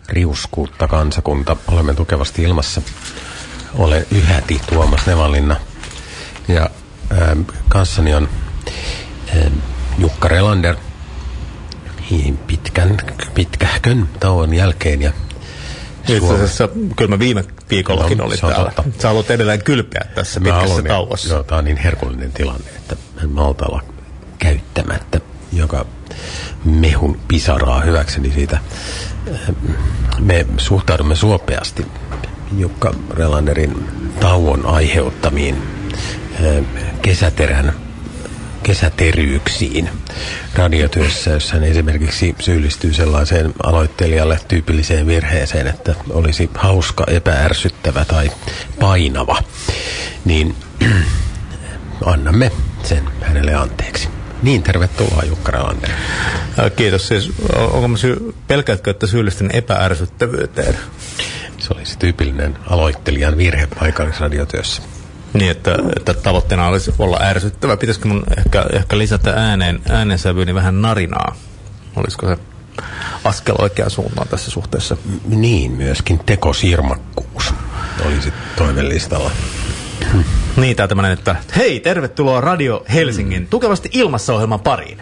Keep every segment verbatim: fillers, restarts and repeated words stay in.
riuskuutta kansakunta. Olemme tukevasti ilmassa. Olen yhäti Tuomas Nevanlinna. Ja ähm, kanssani on ähm, Jukka Relander pitkän, pitkähkön tauon jälkeen. Ja itse asiassa kyllä mä viime viikollakin no, olin täällä. Totta. Sä haluat edelleen kylpeä tässä mä pitkässä aloin, tauossa. Joo, tää on niin herkullinen tilanne, että en malta olla käyttämättä joka mehun pisaraa hyväkseni siitä. Me suhtaudumme suopeasti Jukka Relanderin tauon aiheuttamiin kesäterän kesäteryyksiin radiotyössä, jossa hän esimerkiksi syyllistyy sellaiseen aloittelijalle tyypilliseen virheeseen, että olisi hauska, epäärsyttävä tai painava, niin annamme sen hänelle anteeksi. Niin, tervetuloa Jukka Relander. Kiitos. Siis, onko mä sy- pelkäätkö, että syyllistyn epäärsyttävyyteen? Se olisi tyypillinen aloittelijan virhe paikallisradiotyössä. Niin, että, että tavoitteena olisi olla ärsyttävä. Pitäisikö mun ehkä, ehkä lisätä ääneen, äänensävyyni vähän narinaa? Olisiko se askel oikeaan suuntaan tässä suhteessa? Niin, myöskin tekosirmakkuus olisi toivellistalla. Niin, tää tämmönen, että hei, tervetuloa Radio Helsingin mm. tukevasti ilmassa-ohjelman pariin.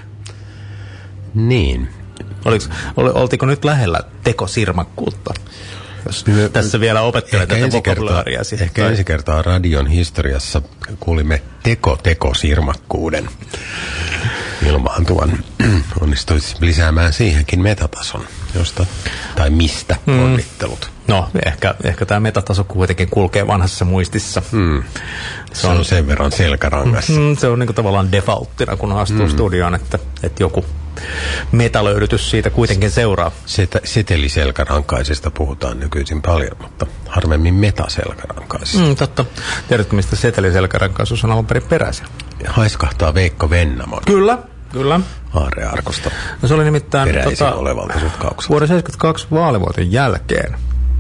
Niin. Oliko, ol, oltiko nyt lähellä tekosirmakkuutta? Jos Me, tässä vielä opettelee tätä vokabulaaria. Ehkä ensi kertaa radion historiassa kuulimme teko-teko-sirmakkuuden ilmaantuvan. Onnistuisi lisäämään siihenkin metatason, josta tai mistä mm. onnittelut. No, ehkä, ehkä tämä metataso kuitenkin kulkee vanhassa muistissa. Mm. Se, se on, on sen verran selkärangassa. Mm, se on niin kuin tavallaan defaulttina, kun astuu mm. studioon, että, että joku metalöydytys siitä kuitenkin seuraa. Set, seteliselkärankaisesta puhutaan nykyisin paljon, mutta harvemmin metaselkärankaisesta. Mm, totta. Tiedätkö, mistä seteliselkärankaisuus on alun perin peräisin? Haiskahtaa Veikko Vennamon. Kyllä, kyllä. Aarrearkosta. No, se oli nimittäin tota, olevalta sutkaukselta. vuoden seitsemänkymmentäkaksi vaalivuoten jälkeen.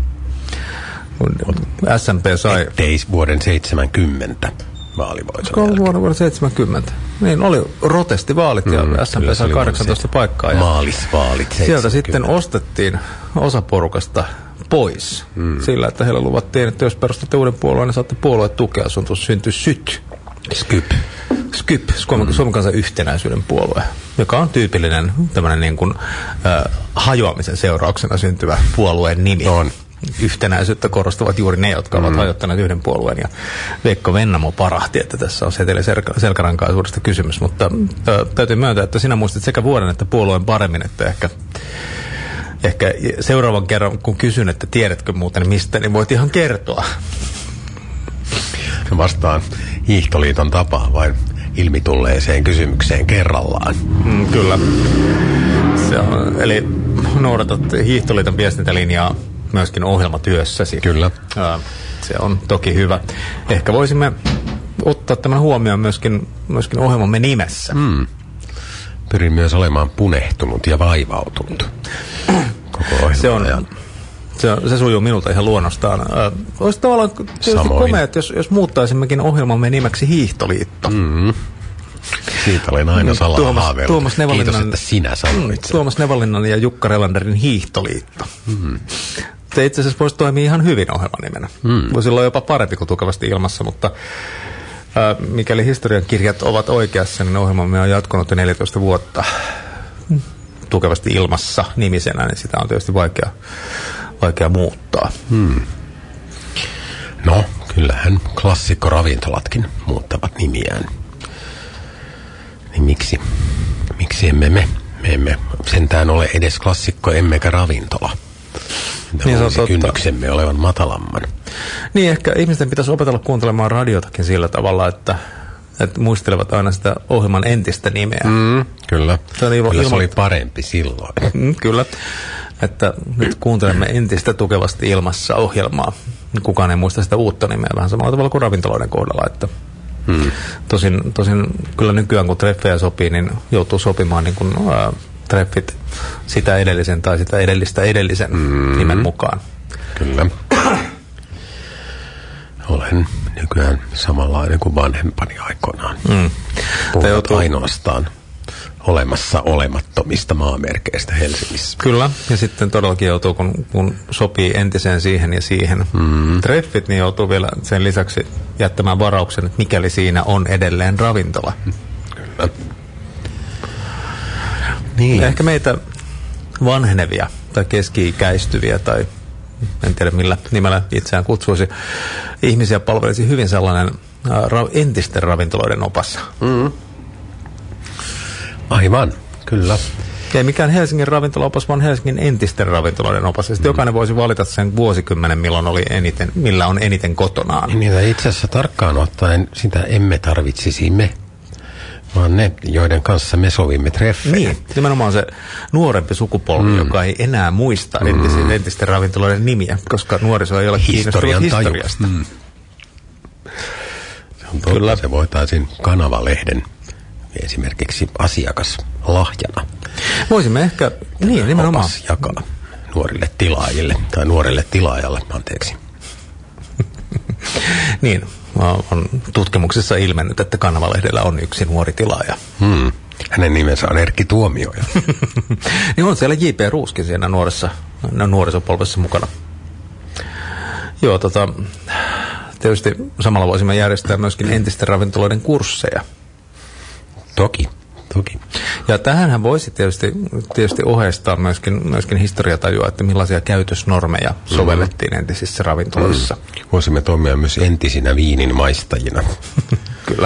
S M P sai... Ettei vuoden seitsemänkymmentä vaalivoiton jälkeen. Vuoden, vuoden seitsemänkymmentä. Niin, oli protestivaalit ja mm, S M P sai kahdeksantoista paikkaa. Maalisvaalit. Sieltä sitten ostettiin osa porukasta pois. Mm. Sillä, että heillä luvattiin, että jos perustatte uuden puolueen, niin saatte puolueen tukea. Sun tuossa syntyi SYT. Skyp. Skyp, Suomen, mm. Suomen kansan yhtenäisyyden puolue, joka on tyypillinen tämmöinen niin kuin äh, hajoamisen seurauksena syntyvä puolueen nimi. On. Yhtenäisyyttä korostavat juuri ne, jotka mm. ovat hajottaneet yhden puolueen. Ja Veikko Vennamo parahti, että tässä on seteliselkärankaisuudesta kysymys. Mutta äh, täytyy myöntää, että sinä muistit sekä vuoden että puolueen paremmin, että ehkä, ehkä seuraavan kerran, kun kysyn, että tiedätkö muuten mistä, niin voit ihan kertoa. Vastaan Hiihtoliiton tapaan vain ilmitulleeseen kysymykseen kerrallaan. Mm, kyllä. Se on, eli noudatat Hiihtoliiton viestintälinjaa myöskin ohjelmatyössäsi. Kyllä. Äh, se on toki hyvä. Ehkä voisimme ottaa tämän huomioon myöskin, myöskin ohjelmamme nimessä. Mm. Pyrin myös olemaan punehtunut ja vaivautunut koko ohjelman se on, ajan. Se, se sujuu minulta ihan luonnostaan. Äh, olisi tavallaan tietysti komea, että jos, jos muuttaisimmekin ohjelmamme nimeksi Hiihtoliitto. Mm. Siitä olen aina salaa haaveillut. Kiitos, että sinä sanoit sen. Tuomas Nevanlinnan ja Jukka Relanderin Hiihtoliitto. Mm. Se itse asiassa voisi toimia ihan hyvin ohjelmanimenä. Mm. Voisi olla jopa parempi kuin tukevasti ilmassa, mutta äh, mikäli historiankirjat ovat oikeassa, niin ohjelmamme on jatkunut jo neljätoista vuotta tukevasti ilmassa nimisenä, niin sitä on tietysti vaikea, vaikea muuttaa. Mm. No, kyllähän klassikkoravintolatkin muuttavat nimiään. Niin miksi, miksi emme me? Me emme sentään ole edes klassikko, emmekä ravintola. Niin se on kynnyksemme olevan matalamman. Niin, ehkä ihmisten pitäisi opetella kuuntelemaan radiotakin sillä tavalla, että, että muistelevat aina sitä ohjelman entistä nimeä. Mm, kyllä. Se oli, kyllä ilma... se oli parempi silloin. Mm, kyllä. Että nyt kuuntelemme entistä tukevasti ilmassa ohjelmaa. Kukaan ei muista sitä uutta nimeä, vähän samalla tavalla kuin ravintoloiden kohdalla, että Hmm. Tosin, tosin kyllä nykyään kun treffejä sopii, niin joutuu sopimaan niin kuin, ää, treffit sitä edellisen tai sitä edellistä edellisen hmm. nimen mukaan. Kyllä. Olen nykyään samanlainen kuin vanhempani aikoinaan. Hmm. Puhuvat joutuu... ainoastaan olemassa olemattomista maamerkeistä Helsingissä. Kyllä, ja sitten todellakin joutuu, kun, kun sopii entiseen siihen ja siihen mm. treffit, niin joutuu vielä sen lisäksi jättämään varauksen, että mikäli siinä on edelleen ravintola. Kyllä. Niin. Ehkä meitä vanhenevia tai keski-ikäistyviä tai en tiedä millä nimellä itseään kutsuisi, ihmisiä palvelisi hyvin sellainen ra- entisten ravintoloiden opas. Mm. Aivan, kyllä. Ei mikään Helsingin ravintolaopas, vaan Helsingin entisten ravintoloiden opas. Ja sitten mm. jokainen voisi valita sen vuosikymmenen, milloin oli eniten, millä on eniten kotonaan. Niitä itse asiassa tarkkaan ottaen sitä emme tarvitsisi me, vaan ne, joiden kanssa me sovimme treffejä. Niin, nimenomaan se nuorempi sukupolvi, mm. joka ei enää muista mm. entisten, entisten ravintoloiden nimiä, koska nuoriso ei ole kiinnostunut historiasta. Mm. Se on totta, kyllä. Se voitaisiin Kanava-lehden esimerkiksi asiakaslahjana. Voisimme ehkä, niin nimenomaan. Opas jakaa nuorille tilaajille, tai nuorelle tilaajalle, anteeksi. Niin, on tutkimuksessa ilmennyt, että Kanava-lehdellä on yksi nuori tilaaja. Hmm. Hänen nimensä on Erkki Tuomioja. Niin on siellä J P Ruuskin siinä nuoressa, nuorisopolvessa mukana. Joo, tota, tietysti samalla voisimme järjestää myöskin entisten ravintoloiden kursseja. Toki, toki. Ja tähänhän voisi tietysti, tietysti ohjeistaa myöskin, myöskin historiatajua, että millaisia käytösnormeja sovellettiin mm. entisissä ravintoloissa. Mm. Voisimme toimia myös entisinä viinin maistajina. Kyllä.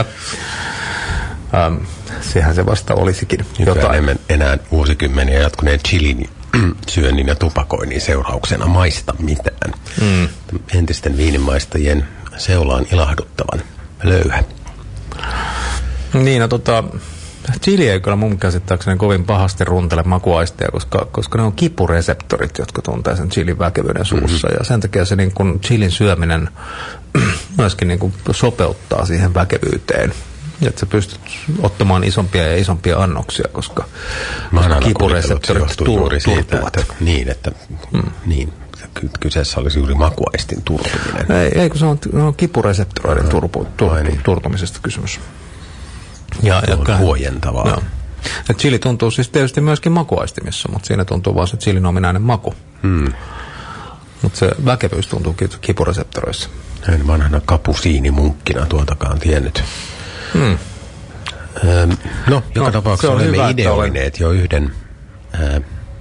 Ähm, sehän se vasta olisikin jotain. Emme enää vuosikymmeniä jatkuneen chilin syönnin ja tupakoinnin seurauksena maista mitään. Mm. Entisten viininmaistajien seula on ilahduttavan löyhä. Niin, no tota, chili ei kyllä mun käsittääkseni kovin pahasti runtele makuaisteja, koska, koska ne on kipureseptorit, jotka tuntee sen chilin väkevyyden suussa. Mm-hmm. Ja sen takia se niin kun chilin syöminen myöskin niin kun sopeuttaa siihen väkevyyteen. Että sä pystyt ottamaan isompia ja isompia annoksia, koska, koska kipureseptorit juuri siitä, että, niin, että mm. niin, kyseessä olisi juuri makuaistin turtuminen. Ei, ei kun se on, on kipureseptoreiden no, turpu, tur, niin. turtumisesta kysymys. Ja, ja on huojentavaa. No. Ja chili tuntuu siis tietysti myöskin makuaistimissa, mutta siinä tuntuu vaan se chilin ominainen maku. Hmm. Mutta se väkevyys tuntuu kipureseptoreissa. En vanhana kapusiinimunkkina tuotakaan tiennyt. Hmm. Öö, no, joka no, tapauksessa olemme hyvä, ideoineet jo yhden ää,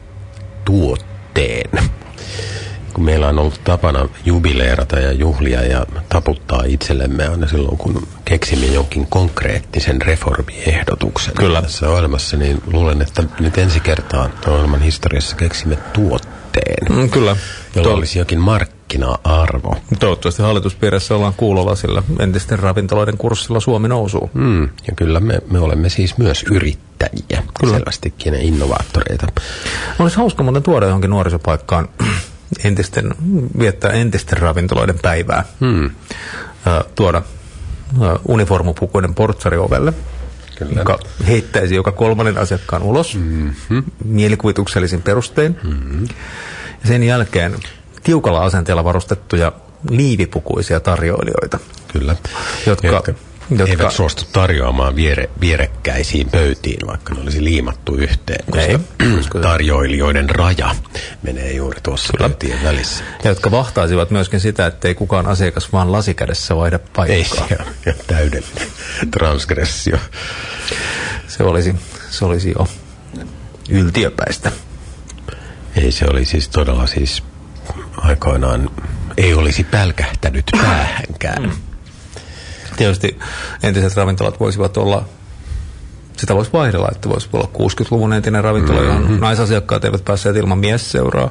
tuotteen. Kun meillä on ollut tapana jubileerata ja juhlia ja taputtaa itsellemme aina silloin, kun keksimme jonkin konkreettisen reformiehdotuksen Kyllä. tässä ohjelmassa, niin luulen, että nyt ensi kertaa ohjelman historiassa keksimme tuotteen, mm, kyllä. jolla Tuo... olisi jokin markkina-arvo. Toivottavasti hallituspiirissä ollaan kuulolla, sillä entisten ravintoloiden kurssilla Suomi nousuu. Mm, ja kyllä me, me olemme siis myös yrittäjiä, kyllä. selvästikin ja innovaattoreita. Olisi hauska muuten tuoda johonkin nuorisopaikkaan entisten, viettää entisten ravintoloiden päivää. Hmm. Tuoda uniformupukuinen portsari ovelle, Kyllä. joka heittäisi joka kolmannen asiakkaan ulos mm-hmm. mielikuvituksellisin perustein. Mm-hmm. Ja sen jälkeen tiukalla asenteella varustettuja liivipukuisia tarjoilijoita. Kyllä. Jotka, jotka, jotka eivät suostu tarjoamaan viere, vierekkäisiin pöytiin, vaikka ne olisi liimattu yhteen, koska, ei, koska tarjoilijoiden raja menee juuri tuossa Kyllä. pöytien välissä. Ja jotka vahtaisivat myöskin sitä, ettei kukaan asiakas vaan lasikädessä vaihda paikkaa. Ei, ja, ja täydellinen transgressio. Se olisi, se olisi jo yltiöpäistä. Ei, se oli siis todella siis aikoinaan, ei olisi pälkähtänyt päähänkään. Mm. Tietysti entiset ravintolat voisivat olla, sitä voisi vaihdella, että voisi olla kuusikymmentäluvun entinen ravintola, mm-hmm. johon naisasiakkaat eivät päässeet ilman miesseuraa.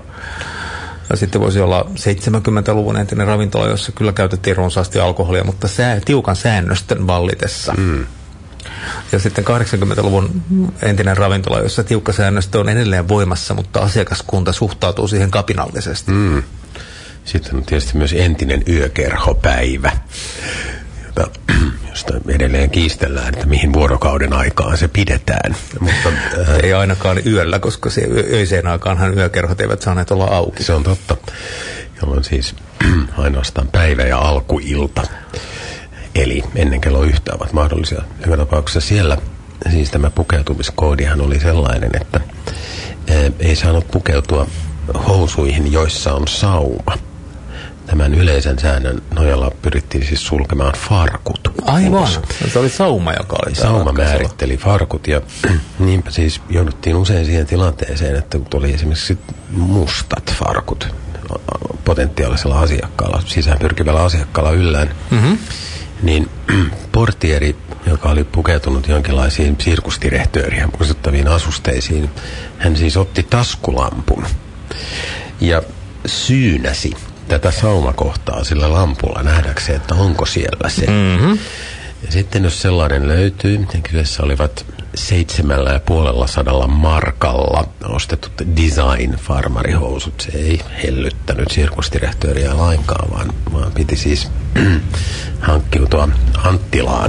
Ja sitten voisi olla seitsemänkymmentäluvun entinen ravintola, jossa kyllä käytettiin runsaasti alkoholia, mutta sää, tiukan säännöstön vallitessa. Mm. Ja sitten kahdeksankymmentäluvun entinen ravintola, jossa tiukka säännöstö on edelleen voimassa, mutta asiakaskunta suhtautuu siihen kapinallisesti. Mm. Sitten on tietysti myös entinen yökerhopäivä, jota, josta edelleen kiistellään, että mihin vuorokauden aikaan se pidetään. Mutta, ää... Ei ainakaan yöllä, koska se öiseen aikaanhan yökerhot eivät saaneet olla auki. Se on totta, jolloin siis ainoastaan päivä ja alkuilta, eli ennen kello yhtä ovat mahdollisia. Hyvä tapauksessa siellä siis tämä pukeutumiskoodihan oli sellainen, että ää, ei saanut pukeutua housuihin, joissa on sauma. Tämän yleisen säännön nojalla pyrittiin siis sulkemaan farkut. Aivan, se oli sauma, joka oli sauma määritteli farkut ja niinpä siis jouduttiin usein siihen tilanteeseen, että kun oli esimerkiksi mustat farkut potentiaalisella asiakkaalla, sisään pyrkivällä asiakkaalla yllään, mm-hmm. niin portieri, joka oli pukeutunut jonkinlaisiin sirkusdirehtööriä muistuttaviin asusteisiin, hän siis otti taskulampun ja syynäsi tätä saumakohtaa sillä lampulla nähdäkseen, että onko siellä se. Mm-hmm. Ja sitten jos sellainen löytyy, niin kyseessä olivat seitsemällä ja puolella sadalla markalla ostetut design-farmarihousut. Se ei hellyttänyt sirkusdirehtööriä lainkaan, vaan, vaan piti siis hankkiutua Anttilaan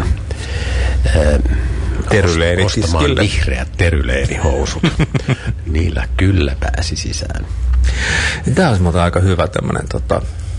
äh, ostamaan vihreät teryleerihousut. Niillä kyllä pääsi sisään. Tämä olisi muuten aika hyvä tämmöinen tota,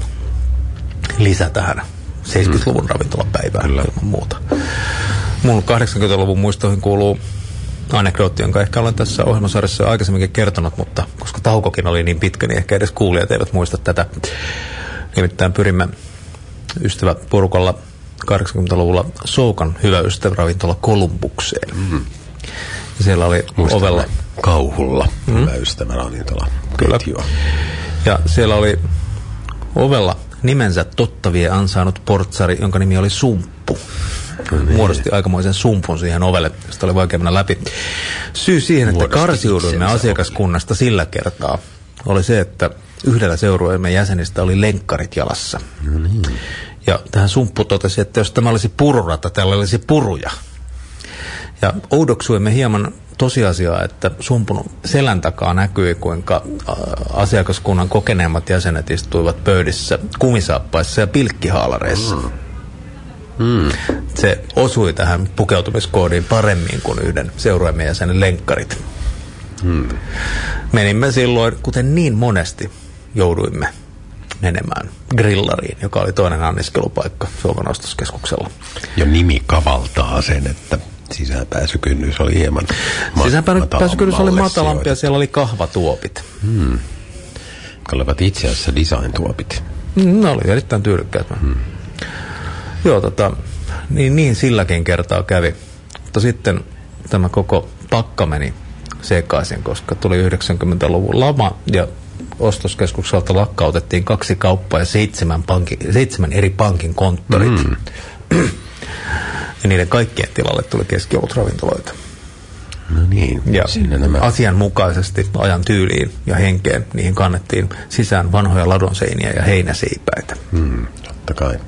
lisä tähän seitsemänkymmentäluvun ravintolapäivään ilman muuta. Mun kahdeksankymmentäluvun muistoihin kuuluu anekdootti, jonka ehkä olen tässä ohjelmasarjassa jo aikaisemminkin kertonut, mutta koska taukokin oli niin pitkä, niin ehkä edes kuulijat eivät muista tätä. Nimittäin pyrimme ystäväporukalla kahdeksankymmentäluvulla Soukan hyvä ystäväravintola Kolumbukseen. Mm. Siellä oli muistamme ovella kauhulla mm. hyvä ystäväravintola. Kyllä. Ja siellä oli ovella nimensä totta vie ansainnut portsari, jonka nimi oli Sumppu. No niin. Muodosti aikamoisen sumpun siihen ovelle, josta oli vaikea mennä läpi. Syy siihen, että karsiuduimme asiakaskunnasta sillä kertaa, oli se, että yhdellä seurueemme jäsenistä oli lenkkarit jalassa. No niin. Ja tähän Sumppu totesi, että jos tämä olisi pururata, täällä olisi puruja. Ja oudoksuimme hieman tosiasiaa, että Sumpun selän takaa näkyi, kuinka asiakaskunnan kokeneemmat jäsenet istuivat pöydissä kumisaappaissa ja pilkkihaalareissa. Mm. Mm. Se osui tähän pukeutumiskoodiin paremmin kuin yhden seurueemme jäsenen lenkkarit. Mm. Menimme silloin, kuten niin monesti jouduimme menemään grillariin, joka oli toinen anniskelupaikka Suomen ostoskeskuksella. Jo nimi kavaltaa sen, että sisäänpääsykynnys oli hieman ma- Sisäänpääsykynnys oli matalampi ja siellä oli kahvatuopit. Hmm. Olivat itse asiassa design-tuopit. Mm, ne oli erittäin tyylikkäät. Hmm. Joo, tota, niin, niin silläkin kertaa kävi. Mutta sitten tämä koko pakka meni sekaisin, koska tuli yhdeksänkymmentäluvun lama ja ostoskeskukselta lakkautettiin kaksi kauppaa ja seitsemän, pankin, seitsemän eri pankin konttorit. Hmm. Ja niiden kaikkien tilalle tuli keskiolutravintoloita. No niin. Ja nämä asianmukaisesti ajan tyyliin ja henkeen niihin kannettiin sisään vanhoja ladonseiniä ja heinäseipäitä. Hmm, totta kai.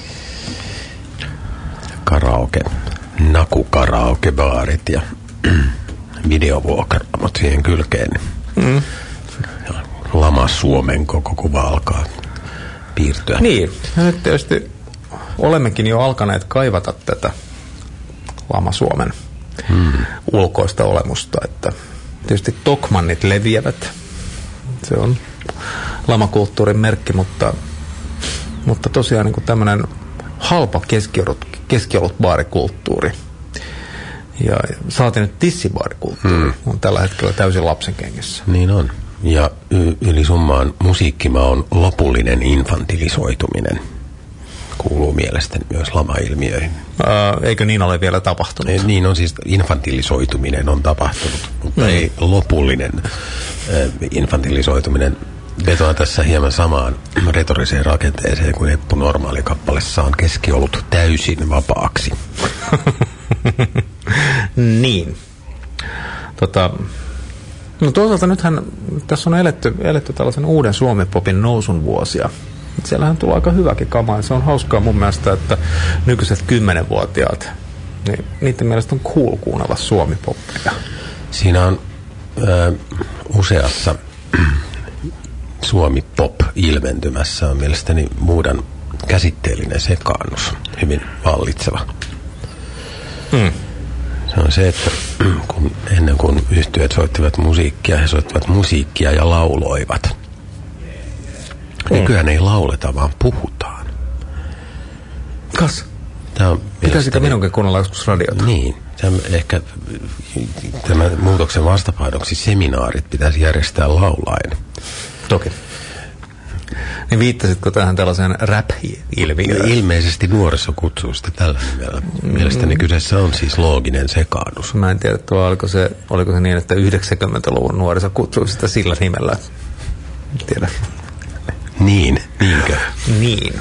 Karaoke, nakukaraokebaarit ja videovuokraamot siihen kylkeen. Hmm. Lama Suomen koko kuva alkaa piirtyä. Niin, ja nyt tietysti olemmekin jo alkaneet kaivata tätä Lama Suomen hmm. ulkoista olemusta, että tietysti Tokmannit leviävät. Se on lamakulttuurin merkki, mutta, mutta tosiaan niin kuin tämmöinen halpa keskiolut, keskiolutbaarikulttuuri ja saatiin nyt tissibaarikulttuuri hmm. on tällä hetkellä täysin lapsen kengissä. Niin on. Ja y- yli summaan musiikkimaon lopullinen infantilisoituminen kuuluu mielestäni myös lama-ilmiöihin. Ää, eikö niin ole vielä tapahtunut? Ei, niin on siis, infantilisoituminen on tapahtunut, mutta mm. ei lopullinen äh, infantilisoituminen. Vetoan tässä hieman samaan retoriseen rakenteeseen kuin Eppu Normaali kappalessaan keskiolut täysin vapaaksi. Niin. Tota, no toisaalta nythän tässä on eletty, eletty tällaisen uuden Suomi-popin nousun vuosia. Siellähän tulee aika hyväkin kamaa. Se on hauskaa mun mielestä, että nykyiset kymmenvuotiaat, niin niiden mielestä on cool kuunnella Suomi-poppia. Siinä on äh, useassa Suomi-pop-ilmentymässä on mielestäni muudan käsitteellinen sekaannus hyvin vallitseva. Mm. Se on se, että kun ennen kuin yhtyöt soittivat musiikkia, he soittivat musiikkia ja lauloivat. Nykyään ei lauleta, vaan puhutaan. Kas? Tämä on pitäisikö minunkin kuunnella joskus radiota? Niin. Tämän, ehkä tämän muutoksen vastapainoksi seminaarit pitäisi järjestää laulaen. Toki. Niin viittasitko tähän tällaiseen rap-ilmiöön? Ilmeisesti nuoriso kutsuu sitä tällä nimellä. Mielestäni kyseessä on siis looginen sekaannus. Mä en tiedä, tuo, oliko, se, oliko se niin, että yhdeksänkymmentäluvun nuoriso kutsuu sitä sillä nimellä. En tiedä. Niin, niinkö? Niin.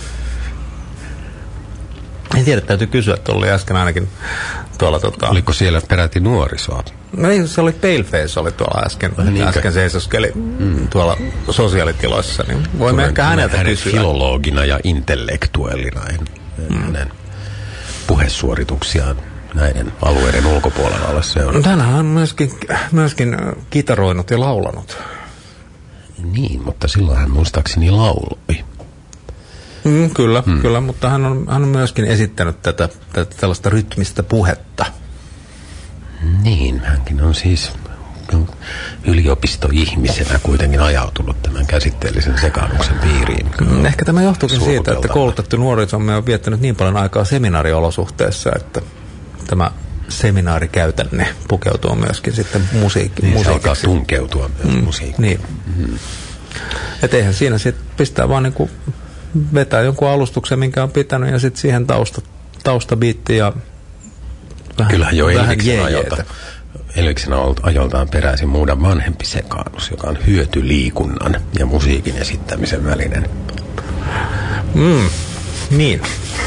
En tiedä, täytyy kysyä, että oli äsken ainakin tuolla... Tota... Oliko siellä peräti nuorisoa? No ei, se oli Paleface oli tuolla äsken. Niinkö? Äsken seisoskeli mm. tuolla sosiaalitiloissa. Niin voimme ehkä häneltä hänen kysyä. Filologina ja intellektuellina mm. hänen puhesuorituksiaan näiden alueiden ulkopuolella ole seurannut. Tänään on myöskin, myöskin kitaroinut ja laulanut. Niin, mutta silloin hän muistaakseni lauloi. Mm, kyllä, mm. kyllä, mutta hän on, hän on myöskin esittänyt tätä, tätä tällaista rytmistä puhetta. Niin, hänkin on siis yliopistoihmisenä kuitenkin ajautunut tämän käsitteellisen sekaannuksen piiriin. Mm, ehkä tämä johtuukin siitä, että koulutettu nuorisomme on viettänyt niin paljon aikaa seminaariolosuhteessa, että tämä seminaarikäytänne pukeutuu myöskin sitten musiikki, niin, musiikiksi. Se alkaa tunkeutua myös mm, musiikkiin. Niin. Mm. Että eihän siinä sitten pistää vaan niin kuin vetää jonkun alustuksen, minkä on pitänyt, ja sitten siihen tausta, taustabiitti ja vähän, kyllähän jo Elviksen ajolta, Elviksen ajoltaan peräisin muudan vanhempi sekaannus, joka on hyötyliikunnan ja musiikin esittämisen välinen. Mm, niin.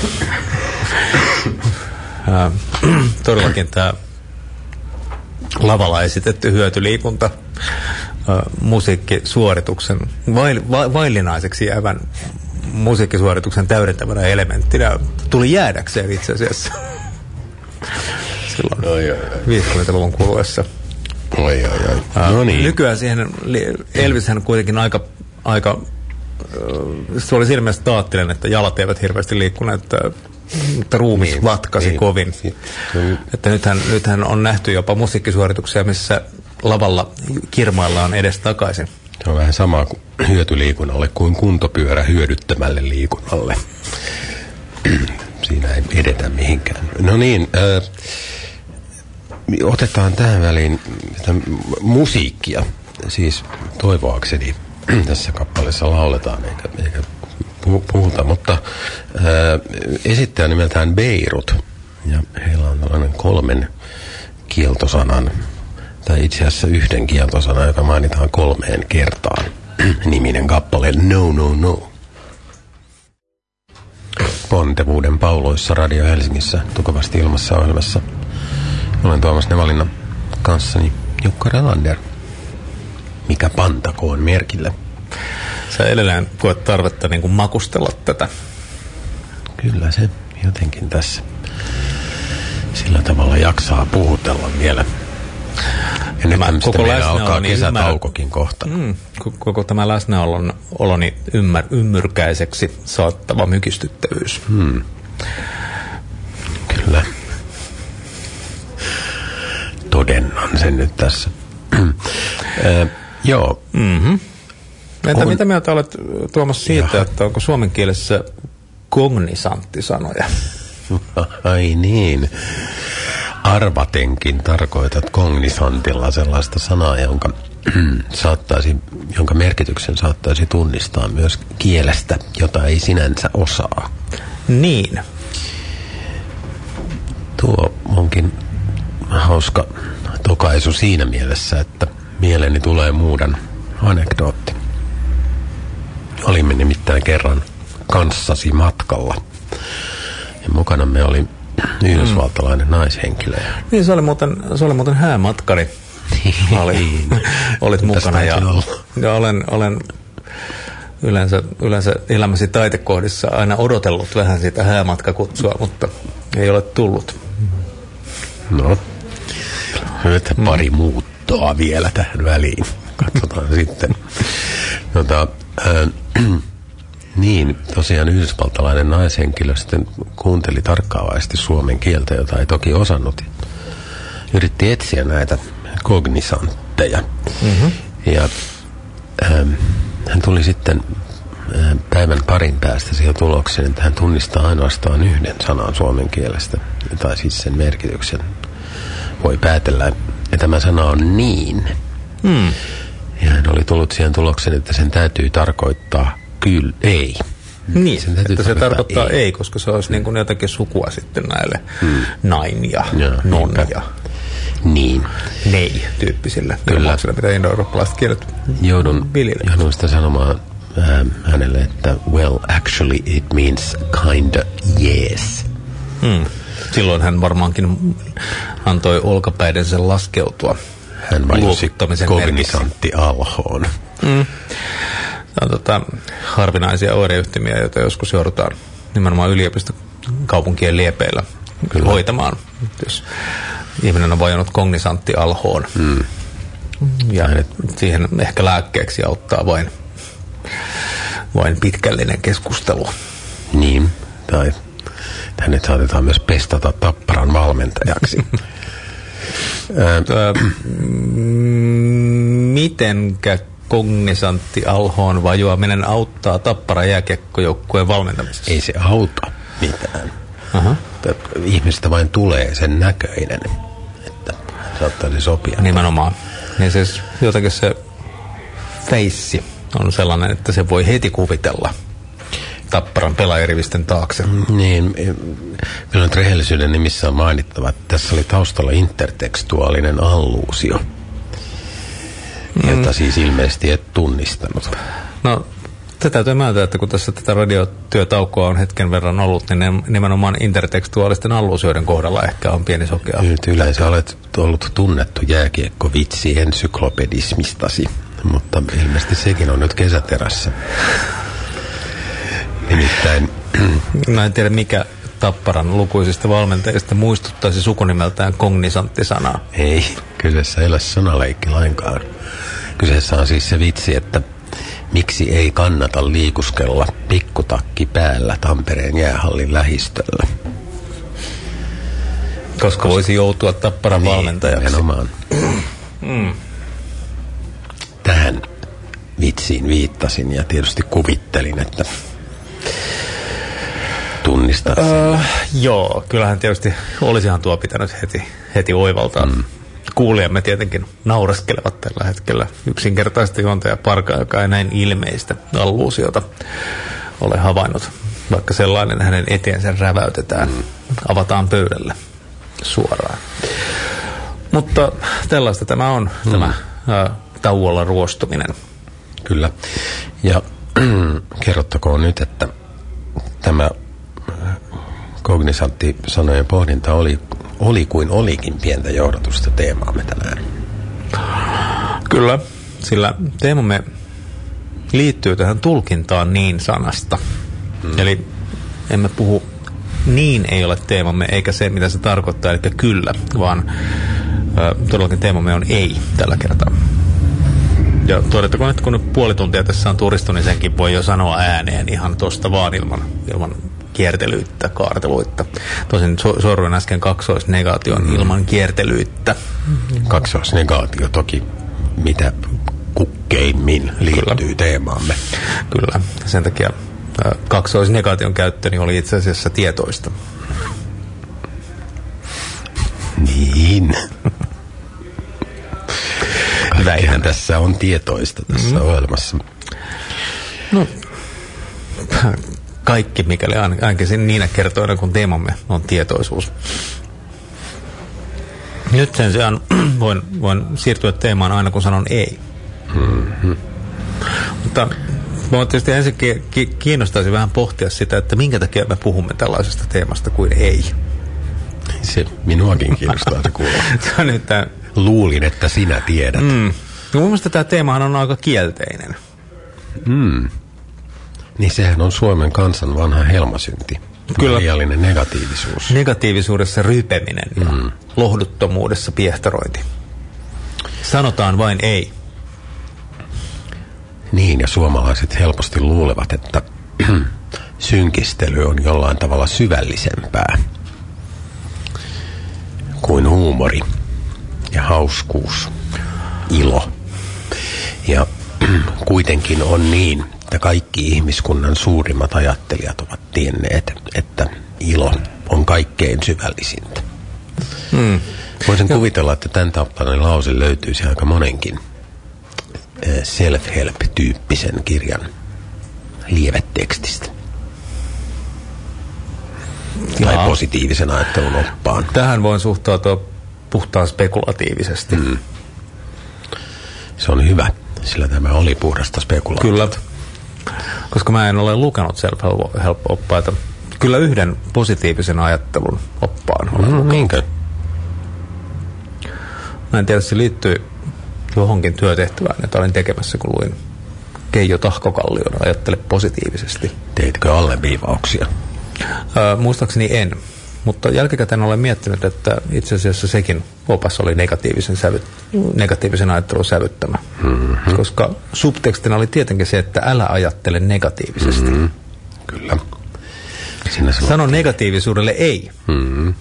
äh, todellakin tämä lavalla esitetty hyötyliikunta äh, musiikkisuorituksen vail, va, vaillinaiseksi jäävän musiikkisuorituksen täydentävänä elementtinä tuli jäädäkseen itse asiassa silloin oi, oi, oi. viisikymmentäluvun kuluessa. Oi, oi, oi. No niin. Nykyään siihen Elvishän kuitenkin aika, aika se oli siinä mielessä staattinen, että jalat eivät hirveästi liikkuneet, että, että ruumis niin, vatkasi niin, kovin. Niin. Että nythän, nythän on nähty jopa musiikkisuorituksia, missä lavalla kirmaillaan edes takaisin. Se on vähän sama kuin hyötyliikunnalle kuin kuntopyörä hyödyttömälle liikunnalle. Siinä ei edetä mihinkään. No niin, äh, otetaan tähän väliin musiikkia. Siis toivoakseni tässä kappaleessa lauletaan eikä, eikä puhuta, mutta äh, esittäjä nimeltään Beirut. Ja heillä on tällainen kolmen kieltosanan tai itse asiassa yhden kieltosanan, joka mainitaan kolmeen kertaan. Niminen kappale No No No. Pontevuuden pauloissa Radio Helsingissä tukevasti ilmassa ohjelmassa. Olen Tuomas Nevalinna kanssani Jukka Relander. Mikä pantakoon merkille? Sä edelleen koet tarvetta niin kuin makustella tätä. Kyllä se jotenkin tässä sillä tavalla jaksaa puhutella vielä. Ja nyt koko meillä alkaa kesätaukokin ymmär... kohta. Mm, koko tämä läsnäolon oloni ymmär, ymmyrkäiseksi saattava mykistyttävyys. Hmm. Kyllä. Todennan sen nyt tässä. äh, joo. Mm-hmm. Entä on... mitä mieltä olet, Tuomas, siitä, Jaha. että onko suomen kielessä kognisanttisanoja? Ai niin. Arvatenkin tarkoitat kognisantilla sellaista sanaa, jonka, saattaisi, jonka merkityksen saattaisi tunnistaa myös kielestä, jota ei sinänsä osaa. Niin. Tuo onkin hauska tokaisu siinä mielessä, että mieleeni tulee muudan anekdootti. Olimme nimittäin kerran kanssasi matkalla. Ja mukana me oli yhdysvaltalainen mm. naishenkilö. Niin, se oli muuten, se oli muuten häämatkari. Oli, olit mukana ja, ja olen, olen yleensä, yleensä elämäsi taitekohdissa aina odotellut vähän sitä häämatkakutsua, mutta ei ole tullut. No, nyt pari mm. muuttoa vielä tähän väliin. Katsotaan sitten. Jota, äh, niin, tosiaan yhdysvaltalainen naishenkilö sitten kuunteli tarkkaavaisesti suomen kieltä, jota ei toki osannut. Yritti etsiä näitä kognisantteja. Mm-hmm. Ja ähm, hän tuli sitten äh, päivän parin päästä siihen tulokseen, että hän tunnistaa ainoastaan yhden sanan suomen kielestä, tai siis sen merkityksen. voi päätellä, että tämä sana on niin. Hmm. Ja hän oli tullut siihen tulokseen, että sen täytyy tarkoittaa kyllä, ei. Niin, sen että se tarkoittaa ei. ei, koska se olisi niin kuin jotakin sukua sitten näille hmm. nain ja, ja non niinpä. Ja niin. nei tyyppisille ilmauksille, mitä indo-eurooppalaiset kielet joudun, viljelevät. Joudun sitä sanomaan äh, hänelle, että well, actually it means kinda yes. Hmm. Silloin hän varmaankin antoi olkapäidensä laskeutua. Hän vajusi kognisantti alhoon. Hmm. On tota, harvinaisia oireyhtymiä, joita joskus joudutaan nimenomaan yliopistokaupunkien liepeillä Kyllä. hoitamaan, jos ihminen on vajonnut kognisantti alhoon. Hmm. Ja Hänet... siihen ehkä lääkkeeksi auttaa vain, vain pitkällinen keskustelu. Niin, tai hänet saatetaan myös pestata Tapparan valmentajaksi. Mitenkä kognisantti alhoon vajoaminen auttaa Tapparan jääkiekkojoukkueen valmentamisessa? Ei se auta mitään. Aha. Ihmistä vain tulee sen näköinen, että saattaisi sopia. Nimenomaan. Niin siis jotenkin se feissi on sellainen, että se voi heti kuvitella Tapparan pelaajirivisten taakse. Niin, kyllä nyt rehellisyyden nimissä on mainittava, että tässä oli taustalla intertekstuaalinen alluusio, mm. jota siis ilmeisesti et tunnistanut. No, tätä täytyy myöntää, että kun tässä tätä radiotyötaukoa on hetken verran ollut, niin nimenomaan intertekstuaalisten alluusioiden kohdalla ehkä on pieni sokea. Nyt yleensä olet ollut tunnettu jääkiekkovitsi ensyklopedismistasi, mutta ilmeisesti sekin on nyt kesäterässä. Nimittäin... Mä en tiedä, mikä Tapparan lukuisista valmentajista muistuttaisi sukunimeltään kognisantti-sanaa. Ei, kyseessä ei ole sanaleikki lainkaan. Kyseessä on siis se vitsi, että miksi ei kannata liikuskella pikkutakki päällä Tampereen jäähallin lähistöllä. Koska voisi joutua Tapparan niin, valmentajaksi. Nimenomaan. Mm. Tähän vitsiin viittasin ja tietysti kuvittelin, että tunnistaa uh, joo, kyllähän tietysti olisihan tuo pitänyt heti, heti oivaltaa. Mm. Kuulijamme tietenkin nauraskelevat tällä hetkellä yksinkertaisesti juontaja Parka, joka ei näin ilmeistä alluusiota ole havainnut. Vaikka sellainen hänen eteensä räväytetään, mm. avataan pöydälle suoraan. Mutta tällaista tämä on, mm. tämä ä, tauolla ruostuminen. Kyllä. Ja kerrottakoon nyt, että tämä kognisantti-sanojen pohdinta oli, oli kuin olikin pientä johdatusta teemaamme tänään. Kyllä, sillä teemamme liittyy tähän tulkintaan niin-sanasta. Hmm. Eli emme puhu niin ei ole teemamme, eikä se mitä se tarkoittaa, eli kyllä, vaan ö, todellakin teemamme on ei tällä kertaa. Ja todettakoon, että kun nyt puoli tuntia tässä on turistu, niin senkin voi jo sanoa ääneen ihan tosta vaan ilman, ilman kiertelyyttä, kaarteluitta. Tosin so, sorruin äsken kaksoisnegaation mm. ilman kiertelyyttä. Kaksoisnegaatio toki mitä kukkeimmin liittyy Kyllä. teemaamme. Kyllä, sen takia äh, kaksoisnegaation käyttöni oli itse asiassa tietoista. Niin. Kaikkihan tässä on tietoista tässä mm. ohjelmassa. No, kaikki, mikäli ainakin niinä kertoina, kun teemamme on tietoisuus. Nyt sen sijaan voin, voin siirtyä teemaan aina, kun sanon ei. Mm-hmm. Mutta minua tietysti ensin kiinnostaisi vähän pohtia sitä, että minkä takia me puhumme tällaisesta teemasta kuin ei. Se minuakin kiinnostaa se kuulla. Se on nyt tämä... Luulin, että sinä tiedät. Mm. No, mun mielestä tämä teemahan on aika kielteinen. Mm. Niin sehän on Suomen kansan vanha helmasynti. Kyllä. Liiallinen negatiivisuus. Negatiivisuudessa rypeminen ja mm. lohduttomuudessa piehtorointi. Sanotaan vain ei. Niin, ja suomalaiset helposti luulevat, että synkistely on jollain tavalla syvällisempää kuin huumori ja hauskuus, ilo. Ja kuitenkin on niin, että kaikki ihmiskunnan suurimmat ajattelijat ovat tienneet, että ilo on kaikkein syvällisintä. Hmm. Voisin ja kuvitella, että tämän tapainen lause löytyisi aika monenkin self-help-tyyppisen kirjan lievetekstistä. Tai Jaa. positiivisen ajattelun oppaan. Tähän voin suhtautua puhtaan spekulatiivisesti. Mm. Se on hyvä, sillä tämä oli puhdasta spekulaatiota. Kyllä, koska mä en ole lukenut self-help-oppaita. Kyllä yhden positiivisen ajattelun oppaan olen mm, lukenut. Niinkö? Mä en tiedä, se liittyy johonkin työtehtävään, jota olin tekemässä, kun luin Keijo Tahkokallion Ajattele positiivisesti. Teitkö alleviivauksia? Öö, muistaakseni en, mutta jälkikäteen olen miettinyt, että itse asiassa sekin opas oli negatiivisen, sävy, negatiivisen ajattelun sävyttämä. Mm-hmm. Koska subtekstina oli tietenkin se, että älä ajattele negatiivisesti. Mm-hmm. Kyllä. Sano negatiivisuudelle ei. Mm-hmm.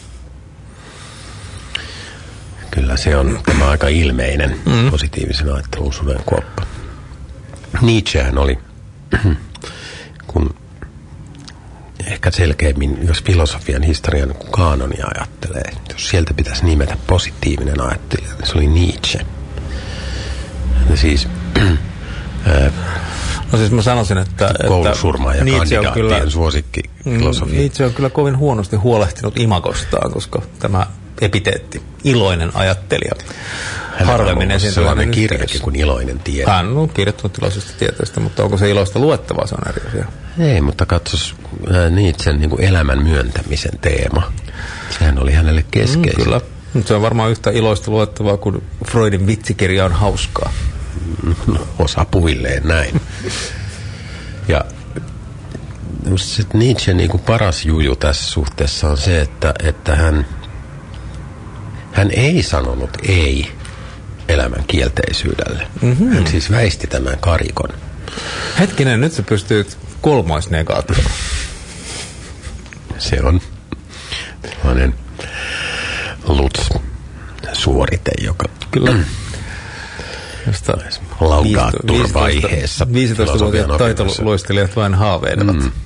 Kyllä se on tämä aika ilmeinen mm-hmm. positiivisen ajattelun sudenkuoppa. Nietzschehän oli, kun ehkä selkeämmin, jos filosofian historian kaanonia ajattelee, jos sieltä pitäisi nimetä positiivinen ajattelija, niin se oli Nietzsche. Ja siis ää, no siis mä sanoisin, että koulusurmaa ja kandidaattien suosikki filosofia. Nietzsche on kyllä kovin huonosti huolehtinut imagostaan, koska tämä epiteetti, iloinen ajattelija, hän harvemmin esiintyy sellainen kirjakin kuin Iloinen tiede. Hän on kirjoittanut iloisesta tieteestä, mutta onko se iloista luettavaa, se on eri asia. Ei, mutta katsos Nietzschen niin kuin elämän myöntämisen teema. Sehän oli hänelle keskeistä. Mm, kyllä, mutta se on varmaan yhtä iloista luettavaa kuin Freudin vitsikirja on hauskaa. No, osa puilleen näin. Ja Nietzsche niin kuin paras juju tässä suhteessa on se, että, että hän, hän ei sanonut ei elämän kielteisyydelle. Mm-hmm. Hän siis väisti tämän karikon. Hetkinen, nyt sä pystyt kolmoisnegaatioon. Se on sellainen Lutz-suorite, joka kyllä laudaattur-vaiheessa viisitoistavuotiaat taitoluistelijat vain haaveilevat. Mm.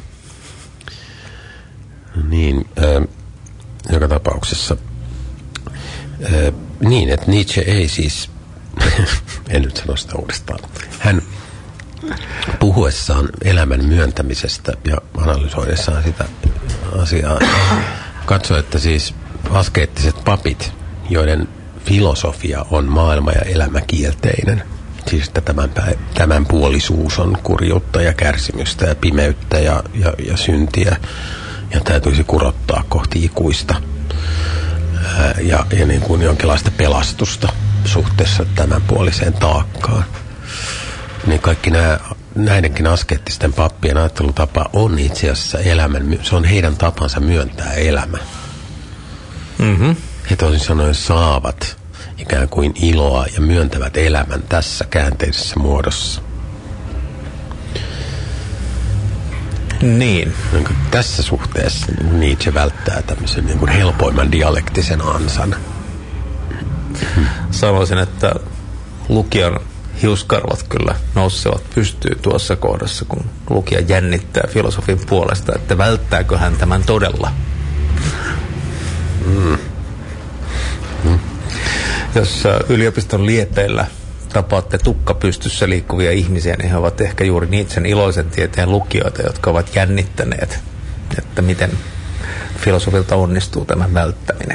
Niin, äh, joka tapauksessa äh, niin, että Nietzsche ei siis en nyt sano sitä uudestaan. Hän puhuessaan elämän myöntämisestä ja analysoidessaan sitä asiaa katsoi, että siis askeettiset papit, joiden filosofia on maailma- ja elämäkielteinen, siis että tämän, tämän puolisuus on kurjuutta ja kärsimystä ja pimeyttä ja, ja, ja syntiä ja täytyisi kurottaa kohti ikuista ää, ja, ja niin kuin jonkinlaista pelastusta suhteessa tämänpuoliseen taakkaan. Niin kaikki nämä, näidenkin askeettisten pappien ajattelutapa on itse asiassa elämän, se on heidän tapansa myöntää elämä. Mm-hmm. He toisin sanoen saavat ikään kuin iloa ja myöntävät elämän tässä käänteisessä muodossa. Niin. niin tässä suhteessa niin Nietzsche välttää tämmöisen niin kuin helpoimman dialektisen ansan. Sanoisin, että lukijan hiuskarvat kyllä nousevat pystyy tuossa kohdassa, kun lukija jännittää filosofin puolesta, että välttääkö hän tämän todella. Mm. Mm. Jos yliopiston liepeillä tapaatte tukkapystyssä liikkuvia ihmisiä, niin he ovat ehkä juuri Nietzschen iloisen tieteen lukijoita, jotka ovat jännittäneet, että miten filosofilta onnistuu tämän välttäminen.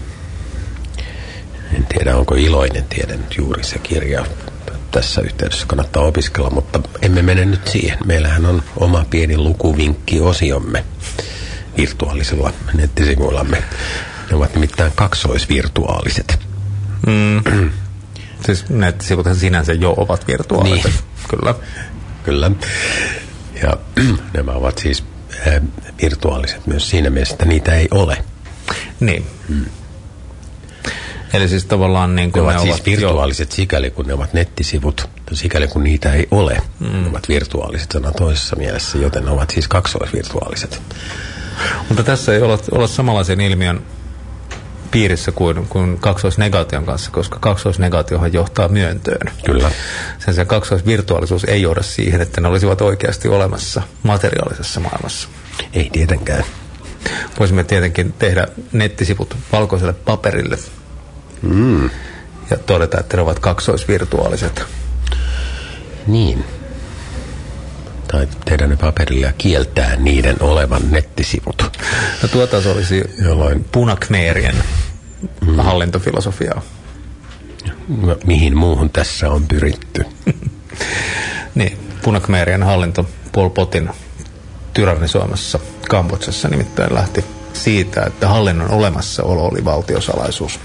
En tiedä, onko Iloinen tiede nyt juuri se kirja. Tässä yhteydessä kannattaa opiskella, mutta emme mene nyt siihen. Meillähän on oma pieni lukuvinkki-osiomme virtuaalisilla nettisivuillamme. Ne ovat nimittäin kaksoisvirtuaaliset. Mm. Siis nettisivuthan sinänsä jo ovat virtuaaliset. Niin. Kyllä. Kyllä. Ja nämä ovat siis äh, virtuaaliset myös siinä mielessä, että niitä ei ole. Niin. Mm. Eli siis tavallaan niin kuin ne, ne ovat ovat siis virtuaaliset jo sikäli, kun ne ovat nettisivut, sikäli kun niitä ei ole. Mm. Ne ovat virtuaaliset sana toisessa mielessä, joten ne ovat siis kaksoisvirtuaaliset. Mutta tässä ei ole, ole samanlaisen ilmiön piirissä kuin, kuin kaksoisnegaation kanssa, koska kaksoisnegaatiohan johtaa myöntöön. Kyllä. Sen sen kaksoisvirtuaalisuus ei johda siihen, että ne olisivat oikeasti olemassa materiaalisessa maailmassa. Ei tietenkään. Voisimme tietenkin tehdä nettisivut valkoiselle paperille Mm. Ja todetaan, että ne ovat kaksoisvirtuaaliset. Niin. Tai tehdä ne paperille ja kieltää niiden olevan nettisivut. No tuo taas olisi jolloin punakmeerien mm. hallintofilosofiaa. No, mihin muuhun tässä on pyritty? Niin, punakmeerien hallinto Pol Potin tyrannisoimassa Kambodsassa nimittäin lähti siitä, että hallinnon olemassaolo oli valtiosalaisuus.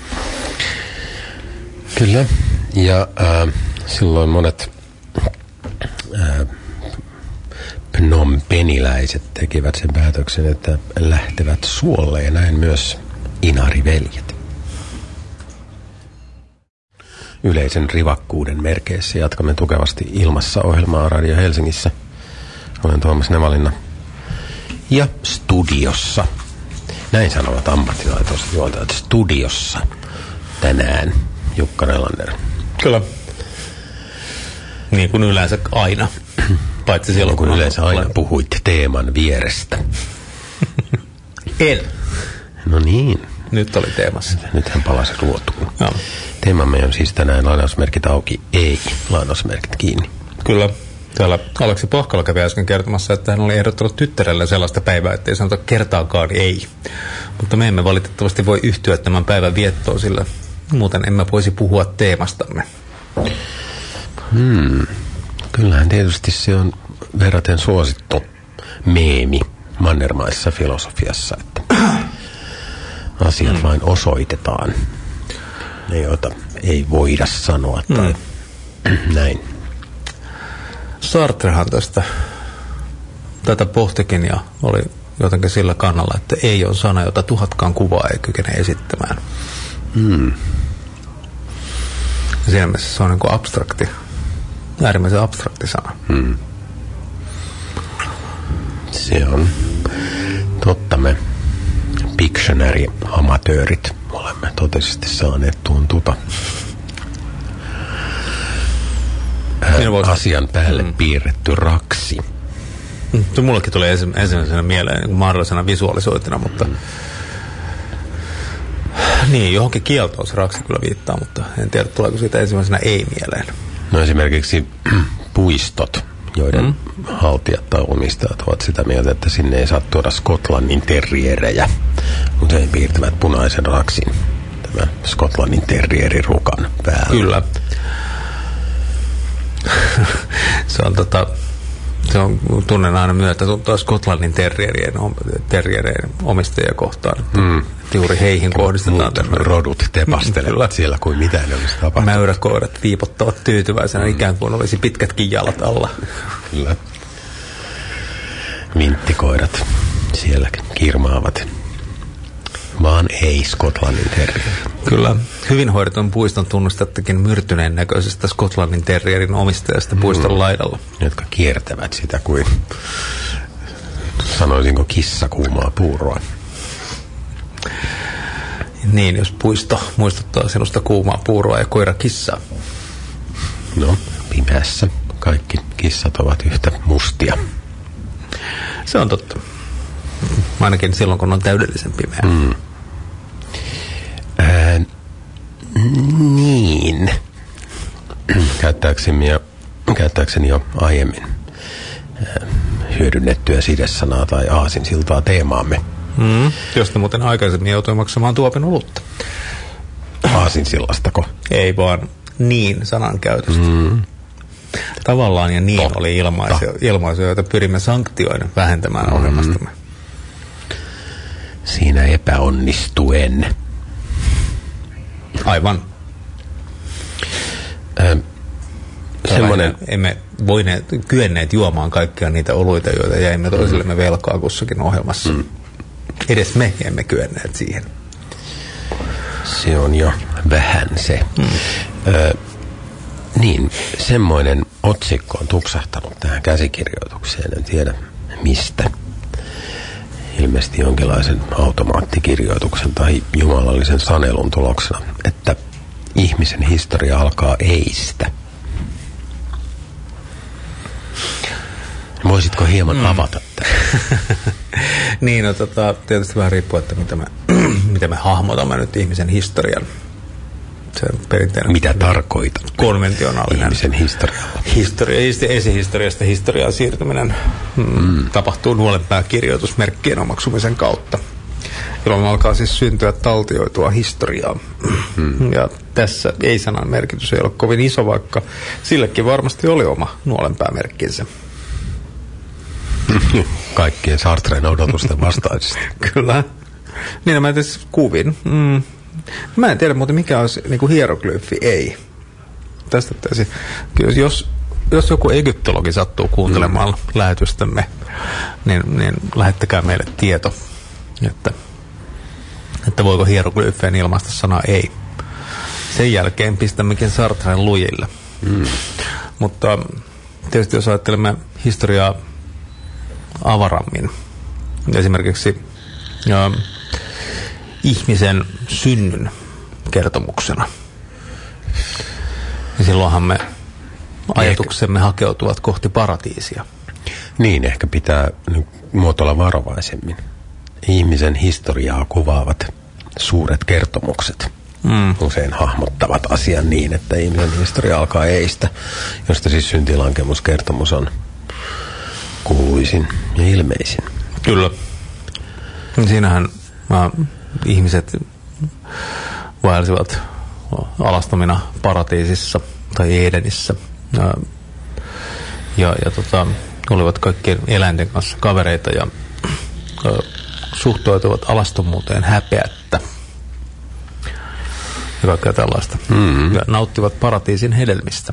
Kyllä, ja äh, silloin monet äh, Phnom-peniläiset tekivät sen päätöksen, että lähtevät suolle, ja näin myös Inari-veljet. Yleisen rivakkuuden merkeissä jatkamme tukevasti ilmassa ohjelmaa Radio Helsingissä. Olen Tuomas Nevalinna. Ja studiossa. Näin sanovat ammattilaiset juontajat. Studiossa tänään Jukka Relander. Kyllä. Niin kuin yleensä aina. Paitsi silloin, kun yleensä aina olen... puhuit teeman vierestä. En. No niin. Nyt oli teemassa. Nyt hän palasi ruotuun. No. Teemamme on siis tänään lainausmerkit auki, ei lainausmerkit kiinni. Kyllä. Täällä Aleksi Pohkala kävi äsken kertomassa, että hän oli ehdottanut tyttärelle sellaista päivää, ettei sanota kertaakaan ei. Mutta me emme valitettavasti voi yhtyä tämän päivän viettoon, sillä muuten emme voisi puhua teemastamme. Hmm. Kyllähän tietysti se on verraten suosittu meemi mannermaisessa filosofiassa, että asiat hmm. vain osoitetaan. Ne, joita ei voida sanoa tai hmm. näin. Sartrehan tästä tätä pohtikin ja oli jotenkin sillä kannalla, että ei ole sana, jota tuhatkaan kuvaa ei kykene esittämään. Hmm. Siinä mielessä se on niin kuin abstrakti, äärimmäisen abstrakti sana. Hmm. Se on totta, me Pictionary-amatöörit olemme totisesti saaneet tuon tuta asian päälle mm. piirretty raksi. Mm. Se mullekin tuli ensi, ensimmäisenä mieleen niin mahdollisena visualisoitina, mutta mm. niin, johonkin kieltoon se raksi kyllä viittaa, mutta en tiedä, tuleeko siitä ensimmäisenä ei mieleen. No esimerkiksi puistot, joiden mm. haltijat tai omistajat ovat sitä mieltä, että sinne ei saa tuoda Skotlannin terrierejä, mutta he piirtävät punaisen raksin tämän Skotlannin terrierirukan päällä. Kyllä. se on tota, se on, tunnen aina myötä tuntua Skotlannin terrierien, terrierien omistajia kohtaan. Mm. Juuri heihin kohdistetaan tämmöinen. Rodut tepastelevat siellä kuin mitään ei olisi tapahtunut. Mäyräkoirat viipottavat tyytyväisenä, mm. ikään kuin olisi pitkätkin jalat alla. Kyllä. Vinttikoirat siellä kirmaavat. Vaan ei Skotlannin terrieri. Kyllä. Hyvin hoidetun puiston tunnustattekin myrtyneen näköisestä Skotlannin terrierin omistajasta puiston mm. laidalla. Jotka kiertävät sitä kuin, sanoisinko, kissa kuumaa puuroa. Niin, jos puisto muistuttaa sinusta kuumaa puuroa ja koira kissaa. No, pimeässä kaikki kissat ovat yhtä mustia. Se on totta. Ainakin silloin, kun on täydellisen pimeä. Mm. Ää, niin. Käyttääkseni jo, käyttääkseni jo aiemmin ää, hyödynnettyä sidesanaa tai aasinsiltaa teemaamme. Mm. Josta muuten aikaisemmin joutui maksamaan tuopin olutta. Aasinsillastako? Ei vaan niin sanan käytöstä. Mm. Tavallaan ja niin Totta. Oli ilmaisu, ilmaisu, joita pyrimme sanktioiden vähentämään mm. ohjelmastamme. Siinä epäonnistuen. Aivan. Ö, semmoinen... Emme voineet, kyenneet juomaan kaikkia niitä oluita, joita jäimme toisillemme velkaa kussakin ohjelmassa. Mm. Edes me emme kyenneet siihen. Se on jo vähän se. Mm. Ö, niin, semmoinen otsikko on tuksahtanut tähän käsikirjoitukseen. En tiedä mistä. Ilmeisesti jonkinlaisen automaattikirjoituksen tai jumalallisen sanelun tuloksena, että ihmisen historia alkaa eistä. Voisitko hieman mm. avata tätä? Niin, no tota, tietysti vähän riippuu, että mitä me, mitä me hahmotamme nyt ihmisen historian. se perinteinen. Mitä tarkoitat? Konventionaalinen. Ihmisen historialla. Historia, esihistoriasta historiaan siirtyminen mm. tapahtuu nuolenpääkirjoitusmerkkien omaksumisen kautta, jolloin alkaa siis syntyä taltioitua historiaa. Mm. Ja tässä ei-sanan merkitys ei ole kovin iso, vaikka sillekin varmasti oli oma nuolenpäämerkkinsä. Kaikkien Sartren odotusten vastaisesti. Kyllä. Niin, mä tietysti kuvin. Mm. Mä en tiedä muuten, mikä olisi niin kuin hieroglyyfi ei. Tästä täysin. Jos, jos joku egyptologi sattuu kuuntelemaan mm. lähetystämme, niin, niin lähettäkää meille tieto, että, että voiko hieroglyyfeen ilmaista sanaa ei. Sen jälkeen pistämmekin Sartren lujille. Mm. Mutta tietysti jos ajattelemme historiaa avarammin, esimerkiksi ja, ihmisen synnyn kertomuksena, niin silloinhan me ajatuksemme hakeutuvat kohti paratiisia. Niin, ehkä pitää muotoilla varovaisemmin. Ihmisen historiaa kuvaavat suuret kertomukset mm. usein hahmottavat asian niin, että ihmisen historia alkaa eistä, josta siis syntilankemuskertomus on kuuluisin ja ilmeisin. Kyllä. Siinähän äh, ihmiset vaelsivat alastomina paratiisissa tai Edenissä ja, ja, ja tota, olivat kaikkien eläinten kanssa kavereita ja äh, suhtautuivat alastomuuteen häpeättä ja kaikkea tällaista. Mm-hmm. Ja nauttivat paratiisin hedelmistä.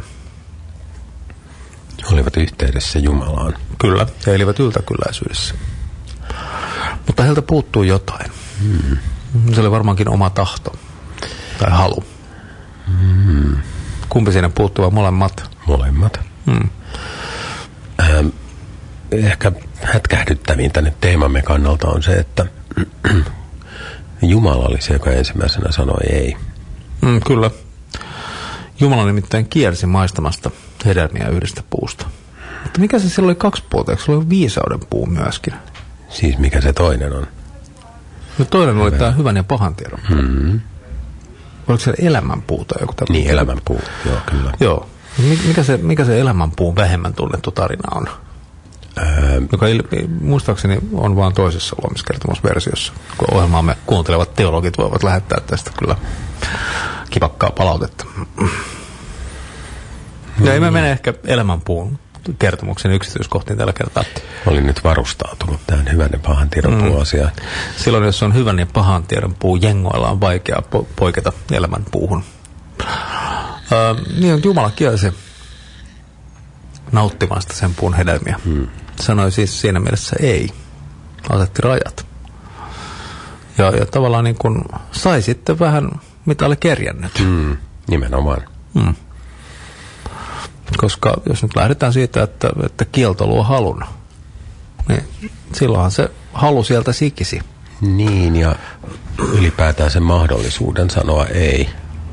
Olivat yhteydessä Jumalaan. Kyllä, ja elivät yltäkylläisyydessä. Mutta heiltä puuttuu jotain. Mm. Se oli varmaankin oma tahto tai halu. Mm. Kumpi siinä puuttuu vai molemmat? Molemmat. Mm. Ähm, ehkä hätkähdyttävintä nyt teemamme kannalta on se, että Jumala oli se, joka ensimmäisenä sanoi ei. Mm, kyllä. Jumala nimittäin kiersi maistamasta hedelmiä yhdestä puusta. Mutta mikä se silloin oli kaksi puolta? Eikö se oli viisauden puu myöskin? Siis mikä se toinen on? No toinen oli tämä hyvän ja pahan tiedon. Mm-hmm. Oliko se elämänpuu tai joku tämmöinen? Niin, elämänpuu, joo kyllä. Joo. Mikä se, mikä se elämänpuun vähemmän tunnettu tarina on? Öö, Joka il, muistaakseni on vaan toisessa luomiskertomusversiossa. Kun ohjelmaamme kuuntelevat teologit voivat lähettää tästä kyllä kipakkaa palautetta. No ei me mene ehkä elämänpuun kertomuksen yksityiskohtiin tällä kertaa. Olin nyt varustautunut tähän hyvän ja pahan tiedon mm. puu asiaan. Silloin, jos on hyvän ja pahan tiedon puu jengoilla, on vaikea po- poiketa elämänpuuhun. Öö, niin, Jumala kielsi nauttimasta sen puun hedelmiä. Mm. Sanoi siis siinä mielessä ei. Asetti rajat. Ja, ja tavallaan niin kuin sai sitten vähän, mitä oli kerjännyt. Mm. Nimenomaan. Mm. Koska jos nyt lähdetään siitä, että, että kielto luo halun, niin silloinhan se halu sieltä sikisi. Niin, ja ylipäätään sen mahdollisuuden sanoa ei.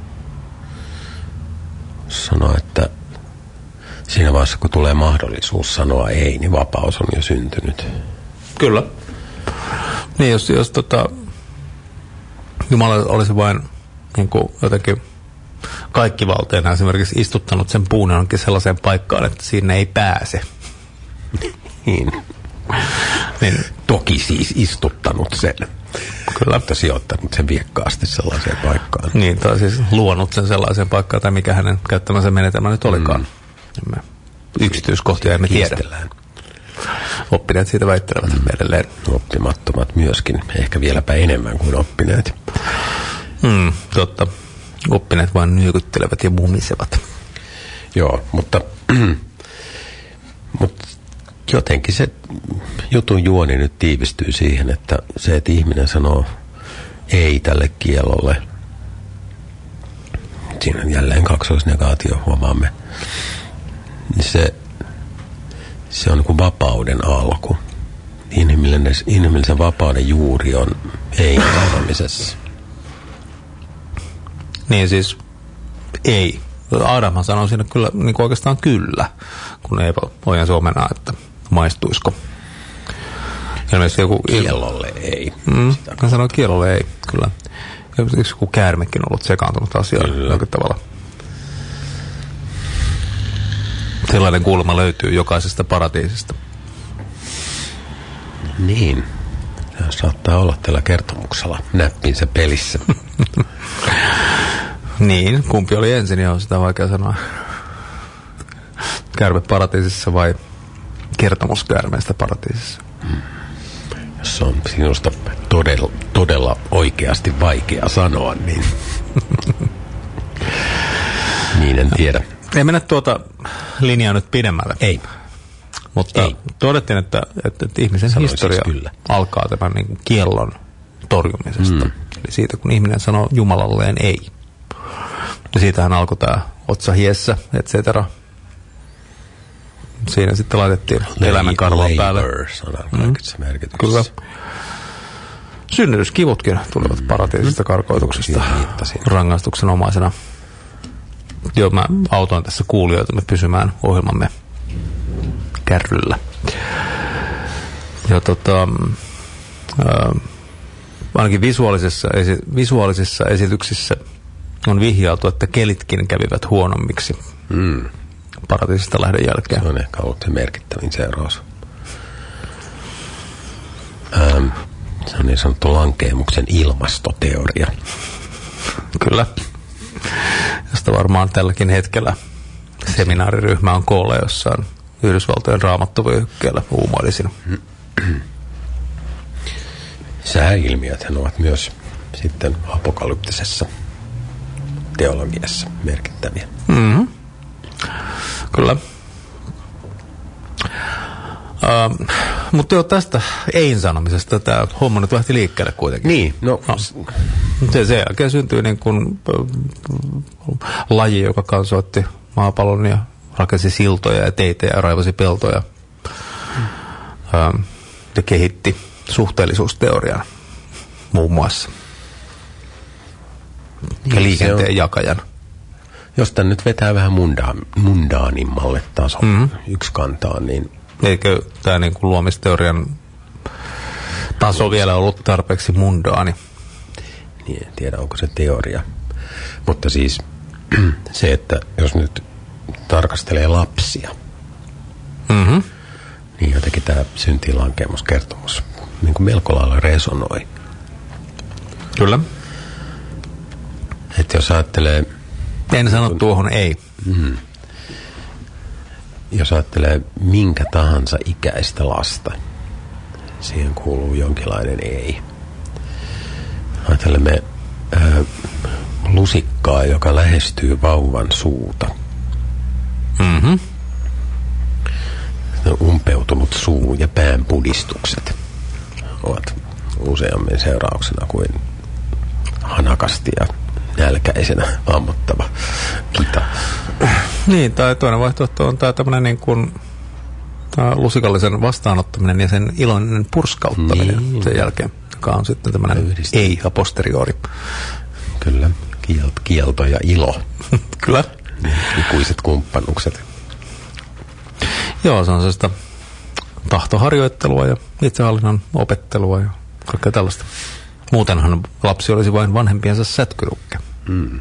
Sanoa, että siinä vaiheessa, kun tulee mahdollisuus sanoa ei, niin vapaus on jo syntynyt. Kyllä. Niin, jos, jos tota, Jumala olisi vain niin kuin jotenkin kaikkivalteena esimerkiksi istuttanut sen puun jonkin sellaiseen paikkaan, että sinne ei pääse. Niin. niin. Toki siis istuttanut sen. Kyllä. Mutta sijoittanut sen viekkaasti sellaiseen paikkaan. Niin, tai siis luonut sen sellaiseen paikkaan, tai mikä hänen käyttämänsä menetelmä nyt olikaan. Mm. Yksityiskohtia emme tiedä. Oppineet siitä väittelevät mm. edelleen. Oppimattomat myöskin, ehkä vieläpä enemmän kuin oppineet. Mm, totta. Oppineet vain nyökyttelevät ja mumisevat. Joo, mutta, mutta jotenkin se jutun juoni nyt tiivistyy siihen, että se, että ihminen sanoo ei tälle kiellolle, siinä on jälleen kaksoisnegaatio, huomaamme, niin se, se on niin kuin vapauden alku. Inhimillinen, inhimillisen vapauden juuri on ei-sanomisessa. Niin siis ei. Adamhan sanoi siinä kyllä niin kuin oikeastaan kyllä, kun Eeva ojan suomenaa, että maistuisiko. Ilmeisesti joku... Kiellolle ei. Mm, hän sanoi kiellolle ei, kyllä. Yksi kun käärmekin on ollut sekaantunut asiaan jollakin tavalla. Sellainen kuulemma löytyy jokaisesta paratiisista. Niin. Tämä saattaa olla tällä kertomuksella näppinsä pelissä. Niin, kumpi oli ensin, niin on sitä vaikea sanoa. Käärme paratiisissa vai kertomus käärmeestä paratiisissa? Hmm. Jos on sinusta todella, todella oikeasti vaikea sanoa, niin, niin en tiedä. Ei mennä tuota linjaa nyt pidemmälle. Ei. Mutta Ei. todettiin, että, että, että ihmisen Sanoin historia siis alkaa tämän niin kuin kiellon torjumisesta. Mm. Eli siitä, kun ihminen sanoo Jumalalleen ei. Ja siitähän alkoi tämä otsa hiessä, et cetera. Siinä sitten laitettiin elämän karvaa päälle. Mm. Kyllä. Synnytyskivutkin tulivat mm. paratiisista karkoituksesta rangaistuksenomaisena. Joo, mä autoin tässä kuulijoitamme pysymään ohjelmamme kärryllä. Ja tota, ää, ainakin visuaalisessa, esi- visuaalisissa esityksissä on vihjailtu, että kelitkin kävivät huonommiksi mm. paratiisista lähdön jälkeen. Se on ehkä ollut se merkittävin seuraus. Ähm, se on niin sanottu lankeemuksen ilmastoteoria. Kyllä. Josta varmaan tälläkin hetkellä seminaariryhmä on koolla jossain Yhdysvaltojen raamattuvyöhykkeellä uumoilisin. Sääilmiöthän ovat myös sitten apokalyptisessa teologiassa merkittäviä. Mm-hmm. Kyllä. Uh, mutta jo tästä ein sanomisesta tämä homma nyt lähti liikkeelle kuitenkin. Niin, no. no. Se, sen jälkeen syntyi niin kuin uh, laji, joka kansoitti maapallon ja rakensi siltoja ja teitä ja raivasi peltoja mm. uh, ja kehitti suhteellisuusteorian muun muassa. Niin, ja liikenteen on, jakajan. Jos tämän nyt vetää vähän munda, mundaanimmalle tasolle mm-hmm. yksi kantaan, niin eikö tämä niin kuin luomisteorian taso vielä ollut tarpeeksi mundaani? Niin, en tiedä, onko se teoria. Mutta siis se, että jos nyt tarkastelee lapsia, mm-hmm. niin jotenkin tämä syntiinlankeemuskertomus niin kuin melko lailla resonoi. Kyllä. Että jos ajattelee... En sano tuohon ei. Mm, jos ajattelee minkä tahansa ikäistä lasta, siihen kuuluu jonkinlainen ei. Ajattelemme ää, lusikkaa, joka lähestyy vauvan suuta. Mm-hmm. Umpeutunut suu ja pään pudistukset ovat useammin seurauksena kuin hanakasti ja nälkäisenä ammottava kita. Niin, tai toinen vaihtoehto on tämä tämmöinen niin kuin tämä lusikallisen vastaanottaminen ja sen iloinen purskauttaminen niin. Sen jälkeen, joka on sitten tämmöinen ei a posteriori. Kyllä, Kielto, kielto ja ilo. Kyllä. Ikuiset kumppanukset. Joo, se on sellaista tahtoharjoittelua ja itsehallinnan opettelua ja kaikkea tällaista. Muutenhan lapsi olisi vain vanhempiensa sätkyrukke. Mm.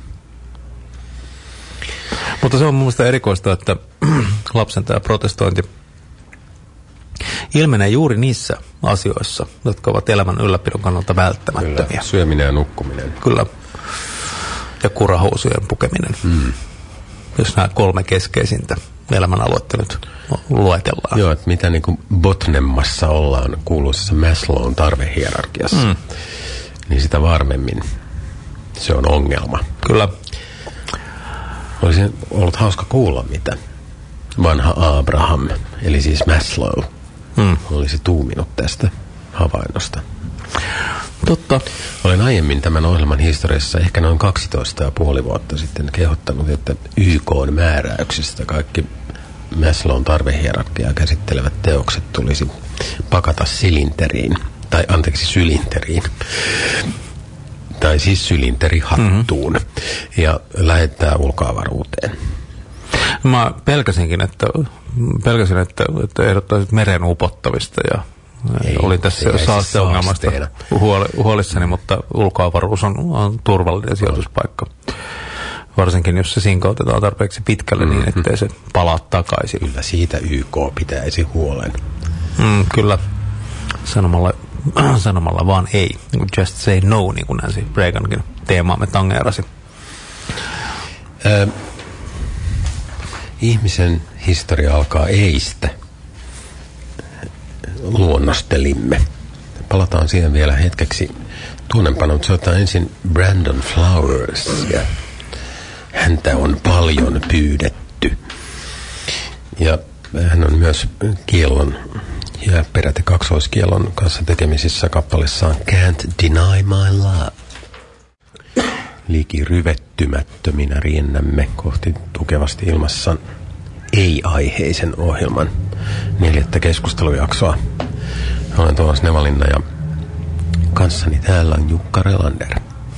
Mutta se on mun mielestä erikoista, että lapsen tämä protestointi ilmenee juuri niissä asioissa, jotka ovat elämän ylläpidon kannalta välttämättömiä. Kyllä, syöminen ja nukkuminen. Kyllä. Ja kurahousujen pukeminen. Mm. Jos nämä kolme keskeisintä elämänaloitta nyt luetellaan. Joo, että mitä niin kuin botnemmassa ollaan kuuluisessa Maslown tarvehierarkiassa, mm. niin sitä varmemmin se on ongelma. Kyllä. Olisi ollut hauska kuulla, mitä vanha Abraham, eli siis Maslow, mm. olisi tuuminut tästä havainnosta. Totta. Olen aiemmin tämän ohjelman historiassa ehkä noin kaksitoista ja puoli vuotta sitten kehottanut, että Y K:n määräyksistä kaikki Maslown tarvehierarkiaa käsittelevät teokset tulisi pakata silinteriin, tai anteeksi sylinteriin, tai siis sylinterihattuun mm-hmm. ja lähettää ulkoavaruuteen. Mä pelkäsinkin, että, pelkäsin, että, että ehdottaisit meren upottamista ja Ei, olin tässä saasteongelmasta huoli, huolissani, mutta ulkoavaruus on, on turvallinen sijoituspaikka. Varsinkin, jos se sinkautetaan tarpeeksi pitkälle mm-hmm. niin, ettei se palaa takaisin. Kyllä siitä Y K pitäisi huolen. Mm, kyllä. Sanomalla, sanomalla vaan ei. Just say no, niin kuin Nancy Reagankin teemaamme tangeerasi. Ö, ihmisen historia alkaa eistä. Luonnostelimme. Palataan siihen vielä hetkeksi tuonnempana, mutta soitetaan ensin Brandon Flowers. Ja häntä on paljon pyydetty. Ja hän on myös kiellon ja peräti kaksoiskiellon kanssa tekemisissä kappalissaan Can't Deny My Love. Liki ryvettymättöminä riennämme kohti tukevasti ilmassa ei-aiheisen ohjelman neljättä keskustelujaksoa. Olen Tuomas Nevalinna ja kanssani täällä on Jukka Relander.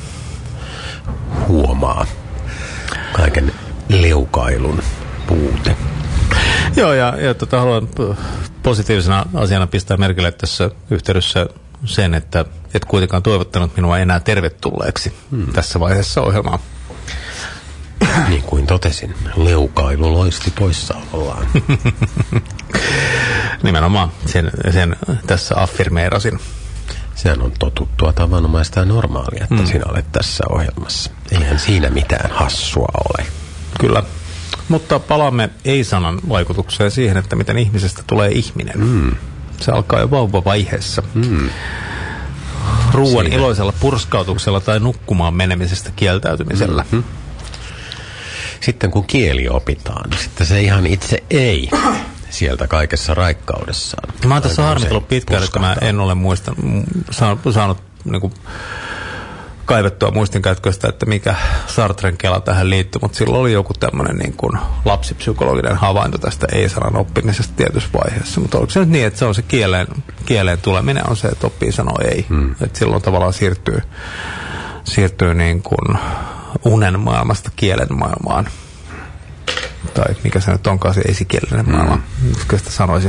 Huomaa kaiken leukailun puute. Joo, ja, ja tota, haluan positiivisena asiana pistää merkille tässä yhteydessä sen, että et kuitenkaan toivottanut minua enää tervetulleeksi hmm. tässä vaiheessa ohjelmaa. Niin kuin totesin, leukailu loisti poissaolollaan. Nimenomaan, sen, sen tässä affirmeerasin. Sehän on totuttua tavanomaista ja normaalia, että hmm. sinä olet tässä ohjelmassa. Eihän siinä mitään hassua ole. Kyllä, mutta palaamme ei-sanan vaikutukseen siihen, että miten ihmisestä tulee ihminen. Hmm. Se alkaa jo vauvavaiheessa. Hmm. Ruuan siinä iloisella purskautuksella tai nukkumaan menemisestä kieltäytymisellä. Mm-hmm. Sitten kun kieli opitaan, niin sitten se ihan itse ei sieltä kaikessa raikkaudessaan. Mä oon tässä harmitellut pitkään, että mä en ole muistanut, saanut niin kuin kaivettua muistinkäytköstä, että mikä Sartren kela tähän liittyy, mutta silloin oli joku tämmöinen niin kuin lapsipsykologinen havainto tästä ei-sanan oppimisesta tietyssä vaiheessa. Mutta onko se nyt niin, että se on se kieleen, kieleen tuleminen on se, että oppii sanoa ei. Hmm. Että silloin tavallaan siirtyy, siirtyy niin kuin unen maailmasta kielen maailmaan. Tai mikä se nyt onkaan se esikielinen maailma. Hmm. Mitkä sitä sanoisin?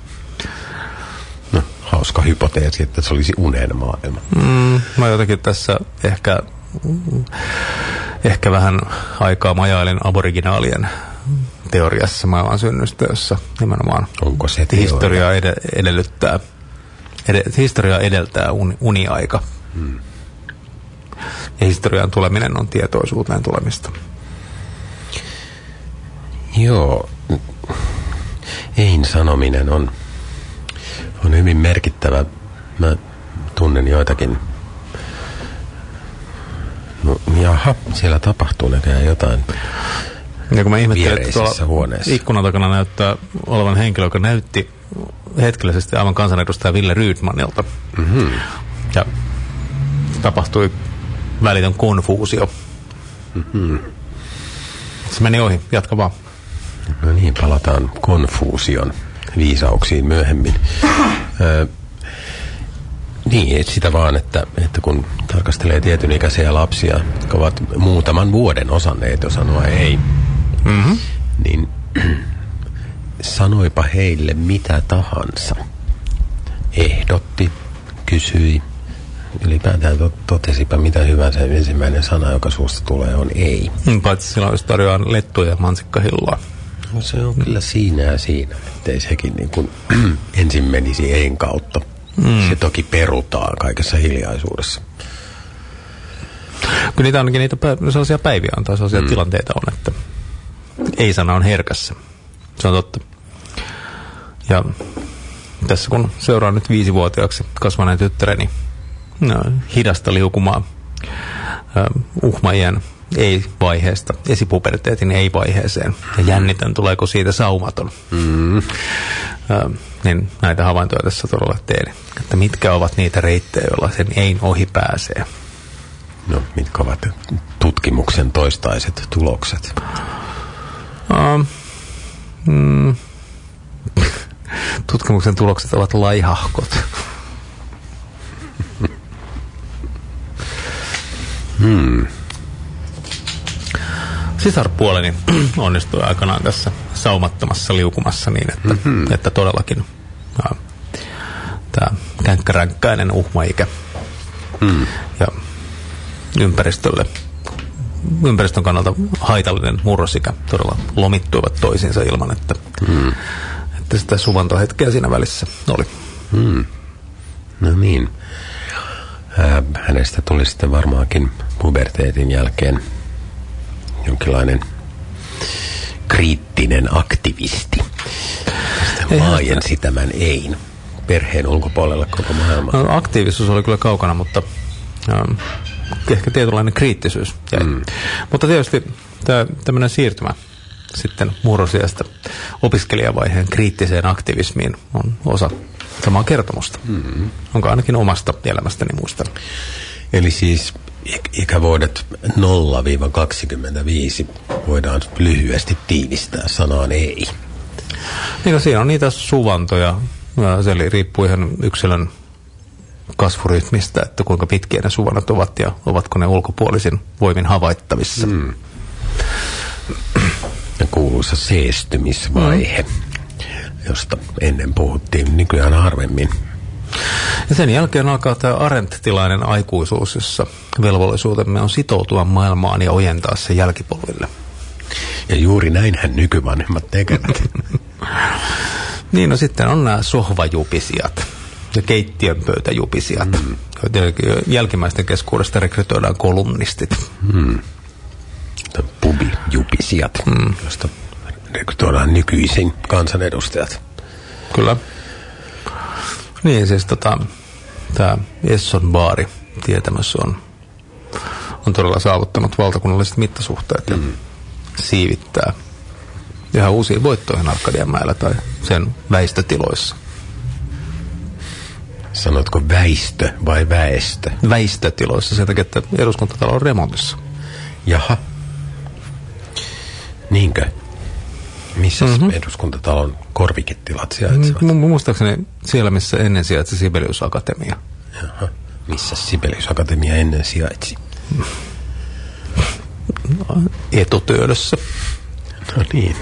No, hauska hypoteesi, että se olisi unen maailma. Mm, mä jotenkin tässä ehkä, ehkä vähän aikaa majailin aboriginaalien teoriassa maailman synnystä, jossa nimenomaan onko se historia ed- edellyttää, ed- historia edeltää uni- uniaika. Hmm. Ja historian tuleminen on tietoisuuteen tulemista. Joo. Ein sanominen on on hyvin merkittävä. Mä tunnen joitakin. No, jaha, siellä tapahtuu näköjään jotain. Ja kun mä ihmettelin, että tuolla ikkunan takana näyttää olevan henkilö, joka näytti hetkellisesti aivan kansanedustaja Ville Rydmanilta. Mm-hmm. Ja tapahtui välitön konfuusio. Mm-hmm. Se meni ohi, jatka vaan. No niin, palataan konfuusion viisauksiin myöhemmin. Ö, niin, sitä vaan, että, että kun tarkastelee tietyn ikäisiä lapsia, jotka ovat muutaman vuoden osanneet jo sanoa ei, mm-hmm. niin sanoipa heille mitä tahansa. Ehdotti, kysyi, ylipäätään to, totesipa mitä hyvänsä, ensimmäinen sana, joka suusta tulee, on ei. Paitsi silloin, jos tarjoaa lettuja ja mansikkahilloa. No se on kyllä siinä ja siinä, ettei sekin niin kuin ensin menisi ein kautta. Mm. Se toki perutaan kaikessa hiljaisuudessa. Kyllä niitä ainakin niitä päiv- sellaisia päiviä on tai sellaisia mm. tilanteita on, että ei-sana on herkässä. Se on totta. Ja tässä kun seuraan nyt viisivuotiaaksi kasvaneen tyttäreni no, hidasta liukumaa uh, uhmajien ei-vaiheesta, esipuberteetin ei-vaiheeseen. Ja jännitän, tuleeko siitä saumaton. Mm. Ö, niin näitä havaintoja tässä todella teen. Että mitkä ovat niitä reittejä, joilla sen ei ohi pääsee. No, mitkä ovat tutkimuksen toistaiset tulokset? Uh, mm, tutkimuksen tulokset ovat laihahkot. Hmm. Sisarpuoleni onnistui aikanaan tässä saumattomassa liukumassa niin, että, mm-hmm. että todellakin tämä känkkäränkkäinen uhmaikä. Mm. Ja ympäristölle, ympäristön kannalta haitallinen murrosikä todella lomittuivat toisiinsa ilman, että, mm. että sitä suvantohetkeä siinä välissä oli. Mm. No niin. Äh, hänestä tuli sitten varmaankin puberteetin jälkeen jonkinlainen kriittinen aktivisti. Sitten laajensi tämän ein perheen ulkopuolella koko maailman. No, aktiivisuus oli kyllä kaukana, mutta ähm, ehkä tietynlainen kriittisyys jäi. Mm. Mutta tietysti tämä tämmöinen siirtymä sitten murrosiästä opiskelijavaiheen kriittiseen aktivismiin on osa samaa kertomusta. Mm. Onko ainakin omasta elämästäni muistan. Eli siis ikävuodet nolla kaksikymmentäviisi voidaan lyhyesti tiivistää sanaan ei. Niin, siinä on niitä suvantoja. Se riippuu ihan yksilön kasvurytmistä, että kuinka pitkiä ne suvannot ovat ja ovatko ne ulkopuolisin voimin havaittavissa. Mm. Ja kuuluisa seestymisvaihe, mm. josta ennen puhuttiin nykyään harvemmin. Ja sen jälkeen alkaa tämä Arendt-tilainen aikuisuus, jossa velvollisuutemme on sitoutua maailmaan ja ojentaa se jälkipolville. Ja juuri näinhän nykyvanhemmat tekevät. Niin, no sitten on nämä sohvajupisijat ja keittiönpöytäjupisijat. Mm. Jälkimmäisten keskuudesta rekrytoidaan kolumnistit. Mm. Pubijupisijat, mm. josta rekrytoidaan nykyisin kansanedustajat. Kyllä. Niin, siis tota, tämä Esson baari tietämässä on, on todella saavuttanut valtakunnalliset mittasuhteet ja mm. siivittää ihan uusiin voittoihin Arkadianmäellä tai sen väistötiloissa. Sanotko väistö vai väestö? Väistötiloissa sen takia, että eduskuntatalo on remontissa. Jaha. Niinkö? Missä mm-hmm. eduskuntatalon korviketilat sijaitsevat? M- muistaakseni siellä, missä ennen sijaitsi Sibelius Akatemia. Jaha. Missä Sibelius Akatemia ennen sijaitsi? No, etutöölössä. No niin.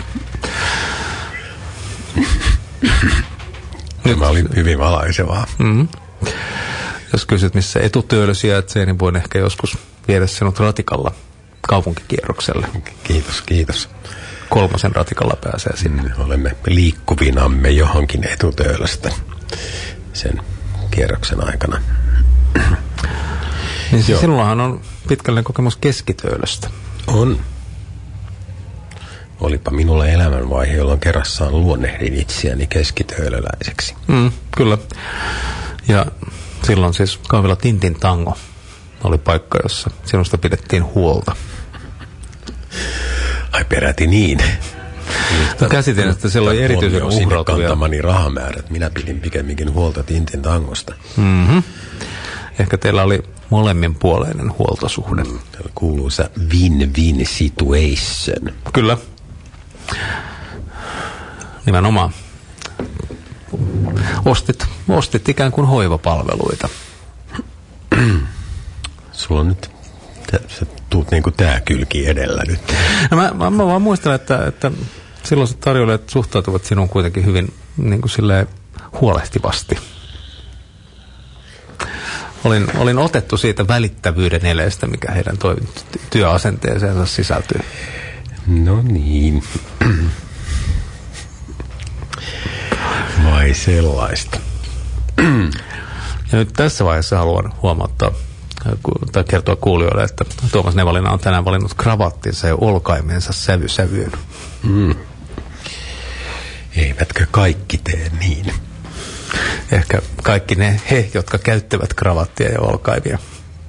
Tämä oli hyvin valaisevaa. Mm-hmm. Jos kysyt, missä etutöölö sijaitsee, niin voin ehkä joskus viedä sinut ratikalla kaupunkikierrokselle. Kiitos, kiitos. Kolmosen ratikalla pääsee sinne. Mm, olemme liikkuvinamme johonkin etutöölöstä sen kierroksen aikana. Niin siis sinullahan on pitkällinen kokemus keskitöölöstä. On. Olipa minulla elämänvaihe, jolloin kerrassaan luonnehdin itseäni keskitöölöläiseksi. Mm, kyllä. Ja silloin siis kahvila Tintin Tango oli paikka, jossa sinusta pidettiin huolta. Ai peräti niin. No, käsitin, että siellä oli erityisen uhrautuvia. Kantamani rahamäärät. Minä pidin pikemminkin huolta Tintin Tangosta. Mm-hmm. Ehkä teillä oli molemminpuoleinen huoltosuhde. Mm, kuuluisa win-win situation. Kyllä. Nimenomaan. Ostit, ostit ikään kuin hoivapalveluita. Sulla on nyt, sä tuut niin kuin tää kylki edellä nyt. No mä, mä, mä vaan muistelen, että, että silloiset tarjoilijat suhtautuvat sinuun kuitenkin hyvin niin kuin silleen huolehtivasti. Olin, olin otettu siitä välittävyyden eleestä, mikä heidän toi, työasenteeseensa sisältyy. No niin. Vai sellaista. Ja nyt tässä vaiheessa haluan huomauttaa tai kertoa kuulijoille, että Tuomas Nevalina on tänään valinnut kravattinsa ja olkaimensa sävysävyyn. Mm. Eivätkö kaikki tee niin? Ehkä kaikki ne he, jotka käyttävät kravattia ja olkaimia.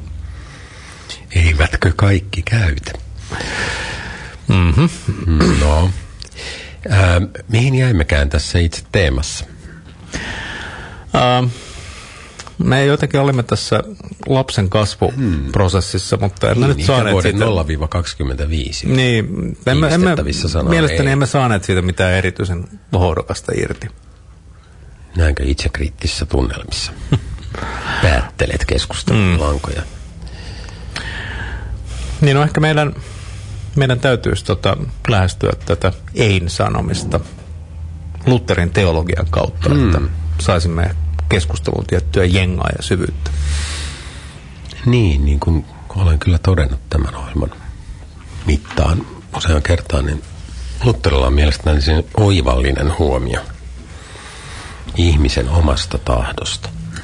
Eivätkö kaikki käytä? Mm-hmm. No. Äh, mihin jäimmekään tässä itse teemassa? Uh, me jotenkin olimme tässä lapsen kasvuprosessissa, hmm. mutta emme niin, nyt saaneet siitä... nolla kaksikymmentäviisi. Niin, emme, emme, mielestäni ei. emme saaneet siitä mitään erityisen hohdokasta irti. Näinkö itsekriittisissä tunnelmissa? Päättelet keskustelun mm. lankoja. Niin no ehkä meidän, meidän täytyisi tota, lähestyä tätä ein-sanomista Lutherin teologian kautta, mm. että saisimme keskustelun tiettyä jengaa ja syvyyttä. Niin, niin kuin olen kyllä todennut tämän ohjelman mittaan usean kertaan, niin Lutherilla on mielestäni sen oivallinen huomio ihmisen omasta tahdosta.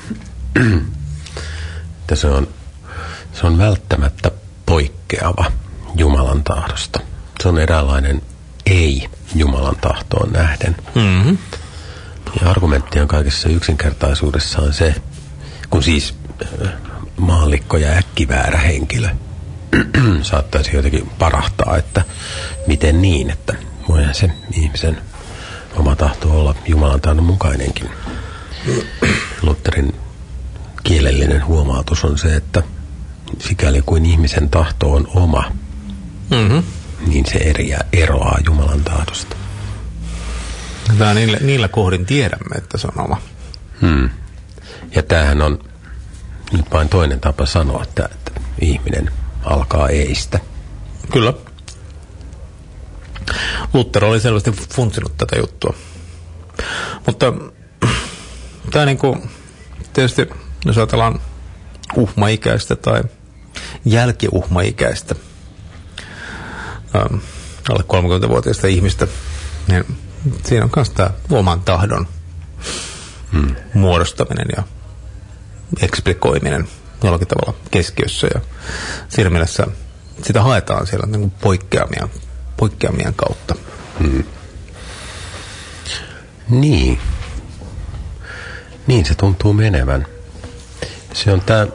Että se on, se on välttämättä poikkeava Jumalan tahdosta. Se on eräänlainen ei Jumalan tahtoon nähden. Mm-hmm. Ja argumentti on kaikessa yksinkertaisuudessaan se, kun siis maallikko ja äkkiväärä henkilö saattaisi jotenkin parahtaa, että miten niin, että voihan se ihmisen oma tahto olla Jumalan tahdon mukainenkin. Lutherin kielellinen huomautus on se, että sikäli kuin ihmisen tahto on oma, mm-hmm. niin se eriä, eroaa Jumalan tahdosta. Tämä niillä, niillä kohdin tiedämme, että se on oma. Hmm. Ja tämähän on nyt vain toinen tapa sanoa, että, että ihminen alkaa eistä. Kyllä. Luther oli selvästi funtsinut tätä juttua. Mutta tämä niin kuin, tietysti, jos ajatellaan uhmaikäistä tai jälkiuhmaikäistä ähm, alle kolmekymmentävuotiaista ihmistä, niin siinä on myös tämä oman tahdon hmm. muodostaminen ja eksplikoiminen jollakin tavalla keskiössä. Ja siinä mielessä sitä haetaan siellä niin kuin poikkeamia, poikkeamien kautta. Hmm. Niin. Niin se tuntuu menevän. Se on tämä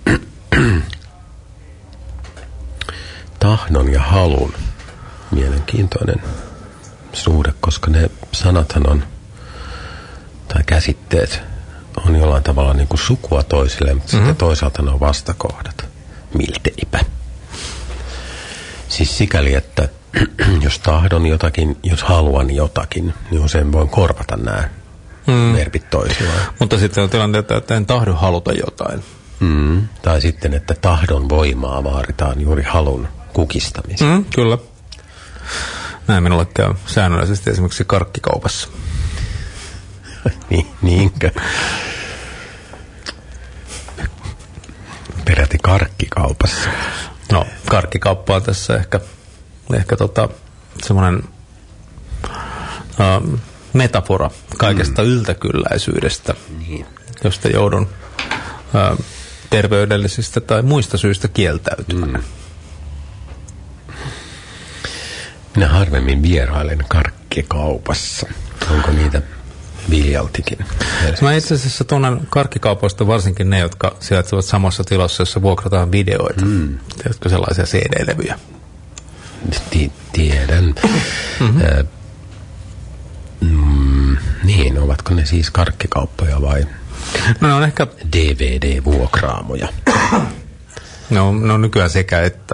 tahdon ja halun mielenkiintoinen suhde, koska ne sanathan on, tai käsitteet on jollain tavalla niin kuin sukua toisille, mutta mm-hmm. sitten toisaalta ne on vastakohdat. Milteipä. Siis sikäli, että jos tahdon jotakin, jos haluan jotakin, niin usein voin korvata nämä mm. verbit toisiaan. Mutta sitten on tilanteita, että en tahdo haluta jotain. Mm. Tai sitten, että tahdon voimaa vaaditaan juuri halun kukistamista. Mm, kyllä. Näin minulle käy säännöllisesti esimerkiksi karkkikaupassa. niin, niinkö? Peräti karkkikaupassa. No, karkkikauppa on tässä ehkä, ehkä tota, semmoinen uh, metafora kaikesta mm. yltäkylläisyydestä, niin. josta joudun uh, terveydellisistä tai muista syistä kieltäytymään. Mm. Minä harvemmin vierailen karkkikaupassa. Onko niitä viljaltikin? Mä itse asiassa tunnen karkkikaupoista varsinkin ne, jotka sijaitsevat samassa tilassa, jossa vuokrataan videoita. Mm. Tiedätkö sellaisia C D-levyjä? T- tiedän. Mm-hmm. Äh, mm, niin, ovatko ne siis karkkikauppoja vai no, ne on ehkä D V D-vuokraamoja? No, no nykyään sekä että.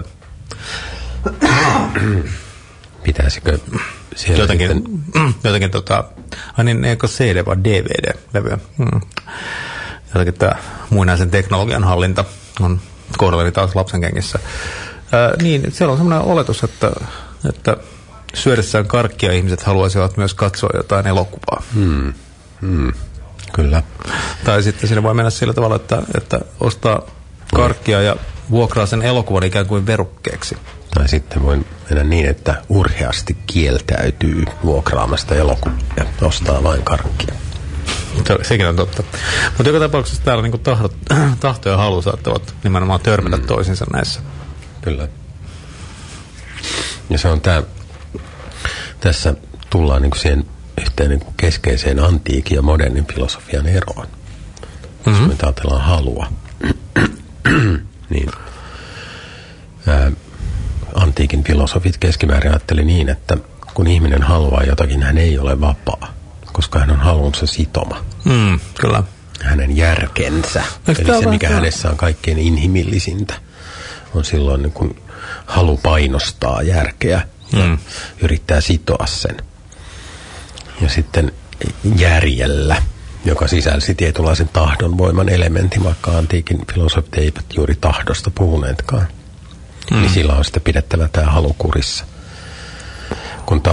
Pitäisikö siellä jotenkin, sitten jotenkin tota, ai niin, eikö C D vaan D V D-levyä. Hmm. Jotenkin tämä muinaisen teknologian hallinta on kohdallani taas lapsenkengissä. Ää, niin, siellä on sellainen oletus, että, että syödessään karkkia ihmiset haluaisivat myös katsoa jotain elokuvaa. Hmm. Hmm. Kyllä. Tai sitten siinä voi mennä sillä tavalla, että, että ostaa karkkia ja vuokraa sen elokuvan ikään kuin verukkeeksi. Tai sitten voi mennä niin, että urheasti kieltäytyy vuokraamasta elokuvia ja ostaa vain karkkia. Se, sekin on totta. Mutta joka tapauksessa täällä niin tahto, tahto ja halu saattavat nimenomaan törmätä mm. toisinsa näissä. Kyllä. Ja se on tämä, tässä tullaan niin siihen yhteen niin keskeiseen antiikin ja modernin filosofian eroon. Mm-hmm. Jos me ajatellaan halua, niin ää, antiikin filosofit keskimäärin ajatteli niin, että kun ihminen haluaa jotakin, hän ei ole vapaa, koska hän on halunsa sitoma. Mm, kyllä. Hänen järkensä, Eikö eli se mikä hänessä on kaikkein inhimillisintä, on silloin niin kuin halu painostaa järkeä ja mm. yrittää sitoa sen. Ja sitten järjellä, joka sisälsi tietynlaisen tahdonvoiman elementin, vaikka antiikin filosofit eivät juuri tahdosta puhuneetkaan. Mm. Niin sillä on sitten pidettävä tämä halu kurissa. Kun taas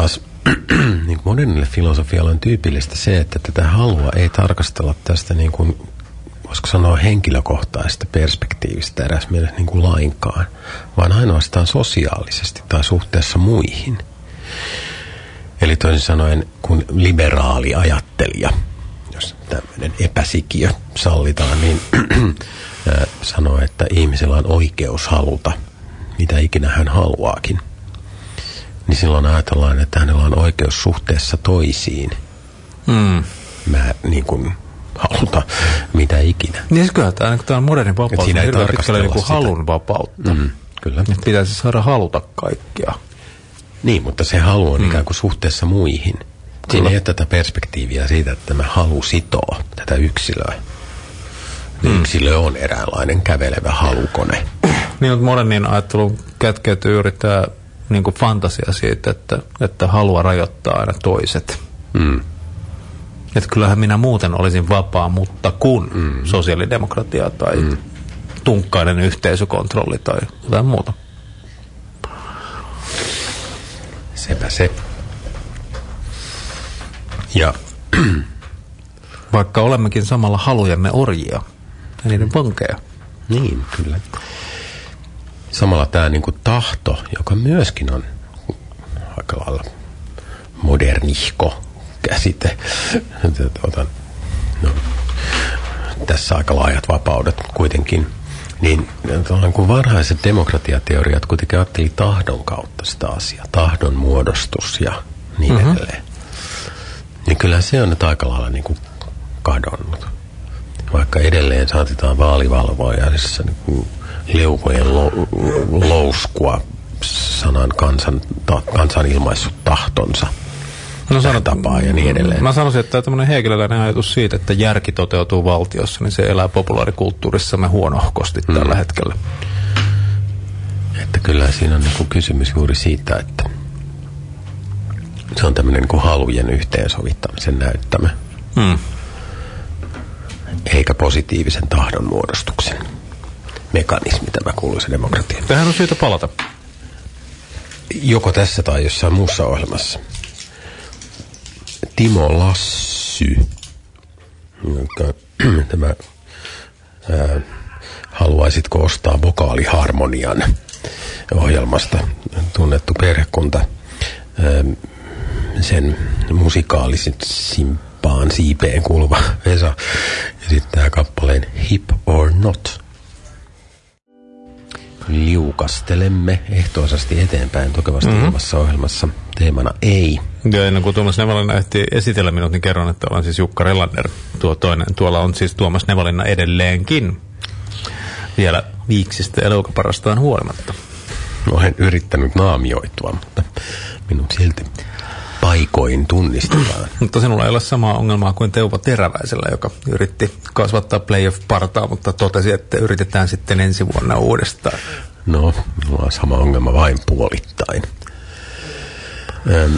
niin modernille filosofialle on tyypillistä se, että tätä halua ei tarkastella tästä niin kuin, voisiko sanoa henkilökohtaisesta perspektiivistä eräs mielessä niin kuin lainkaan, vaan ainoastaan sosiaalisesti tai suhteessa muihin. Eli toisin sanoen, kun liberaali ajattelija, jos tämmöinen epäsikiö sallitaan, niin sanoo, että ihmisellä on oikeus haluta, mitä ikinä hän haluaakin. Niin silloin ajatellaan, että hänellä on oikeus suhteessa toisiin. Mm. Mä niin kuin haluta mitä ikinä. Niin se kyllä, tämä, tämä on modernin vapaus. Siinä ei pitkälle niin kuin halun vapautta. Mm, kyllä. Nyt pitäisi saada haluta kaikkia. Niin, mutta se halu on mm. ikään kuin suhteessa muihin. Siinä ei ole tätä perspektiiviä siitä, että tämä halu sitoo tätä yksilöä. Mm. Yksilö on eräänlainen kävelevä halukone. Niin, mutta modernin ajattelun kätkeytyy yrittää niin kuin fantasia siitä, että, että halua rajoittaa aina toiset. Mm. Että kyllähän minä muuten olisin vapaa, mutta kun mm. sosiaalidemokratia tai mm. tunkkainen yhteisökontrolli tai jotain muuta. Sepä se. Ja vaikka olemmekin samalla halujemme orjia ja niiden vankeja. Niin, kyllä. Samalla tämä niin kuin tahto, joka myöskin on aika lailla modernihko käsite. Otan, no, tässä aika laajat vapaudet kuitenkin. Niin kun varhaiset demokratiateoriat kuitenkin ajatteli tahdon kautta sitä asiaa, tahdon muodostus ja niin mm-hmm. edelleen. Niin kyllä se on nyt aika lailla niin kuin kadonnut. Vaikka edelleen saatetaan vaalivalvojaisessa niin leukojen lo, louskua sanan kansan, ta, kansan ilmaissut tahtonsa. No sanon, tapaa ja niin edelleen. Mä sanoisin, että tämmöinen henkilöläinen ajatus siitä, että järki toteutuu valtiossa, niin se elää populaarikulttuurissamme huonohkosti mm. tällä hetkellä. Että kyllä siinä on niin kysymys juuri siitä, että se on tämmöinen niin halujen yhteensovittamisen näyttämä. Mm. Eikä positiivisen tahdon muodostuksen mekanismi, tämä kuuluisa demokratia. Tähän on syytä palata. Joko tässä tai jossain muussa ohjelmassa. Timo Lassy, tämä ää, haluaisitko ostaa vokaaliharmonian ohjelmasta tunnettu perhekunta, ää, sen musikaalisimpaan siipeen kuuluva Vesa esittää kappaleen Hip or Not. Liukastelemme ehtoisasti eteenpäin tukevasti mm-hmm. ilmassa ohjelmassa teemana ei. Ja ennen kuin Tuomas Nevalinna ehti esitellä minut, niin kerron, että ollaan siis Jukka Relander. Tuo toinen. Tuolla on siis Tuomas Nevalinna edelleenkin. Vielä viiksistä elokaparastaan huolimatta. Olen yrittänyt naamioitua, mutta minut silti paikoin tunnistetaan. Mutta sinulla ei ole samaa ongelmaa kuin Teuvo Teräväisellä, joka yritti kasvattaa playoff-partaa, mutta totesi, että yritetään sitten ensi vuonna uudestaan. No, minulla on sama ongelma vain puolittain. Öm,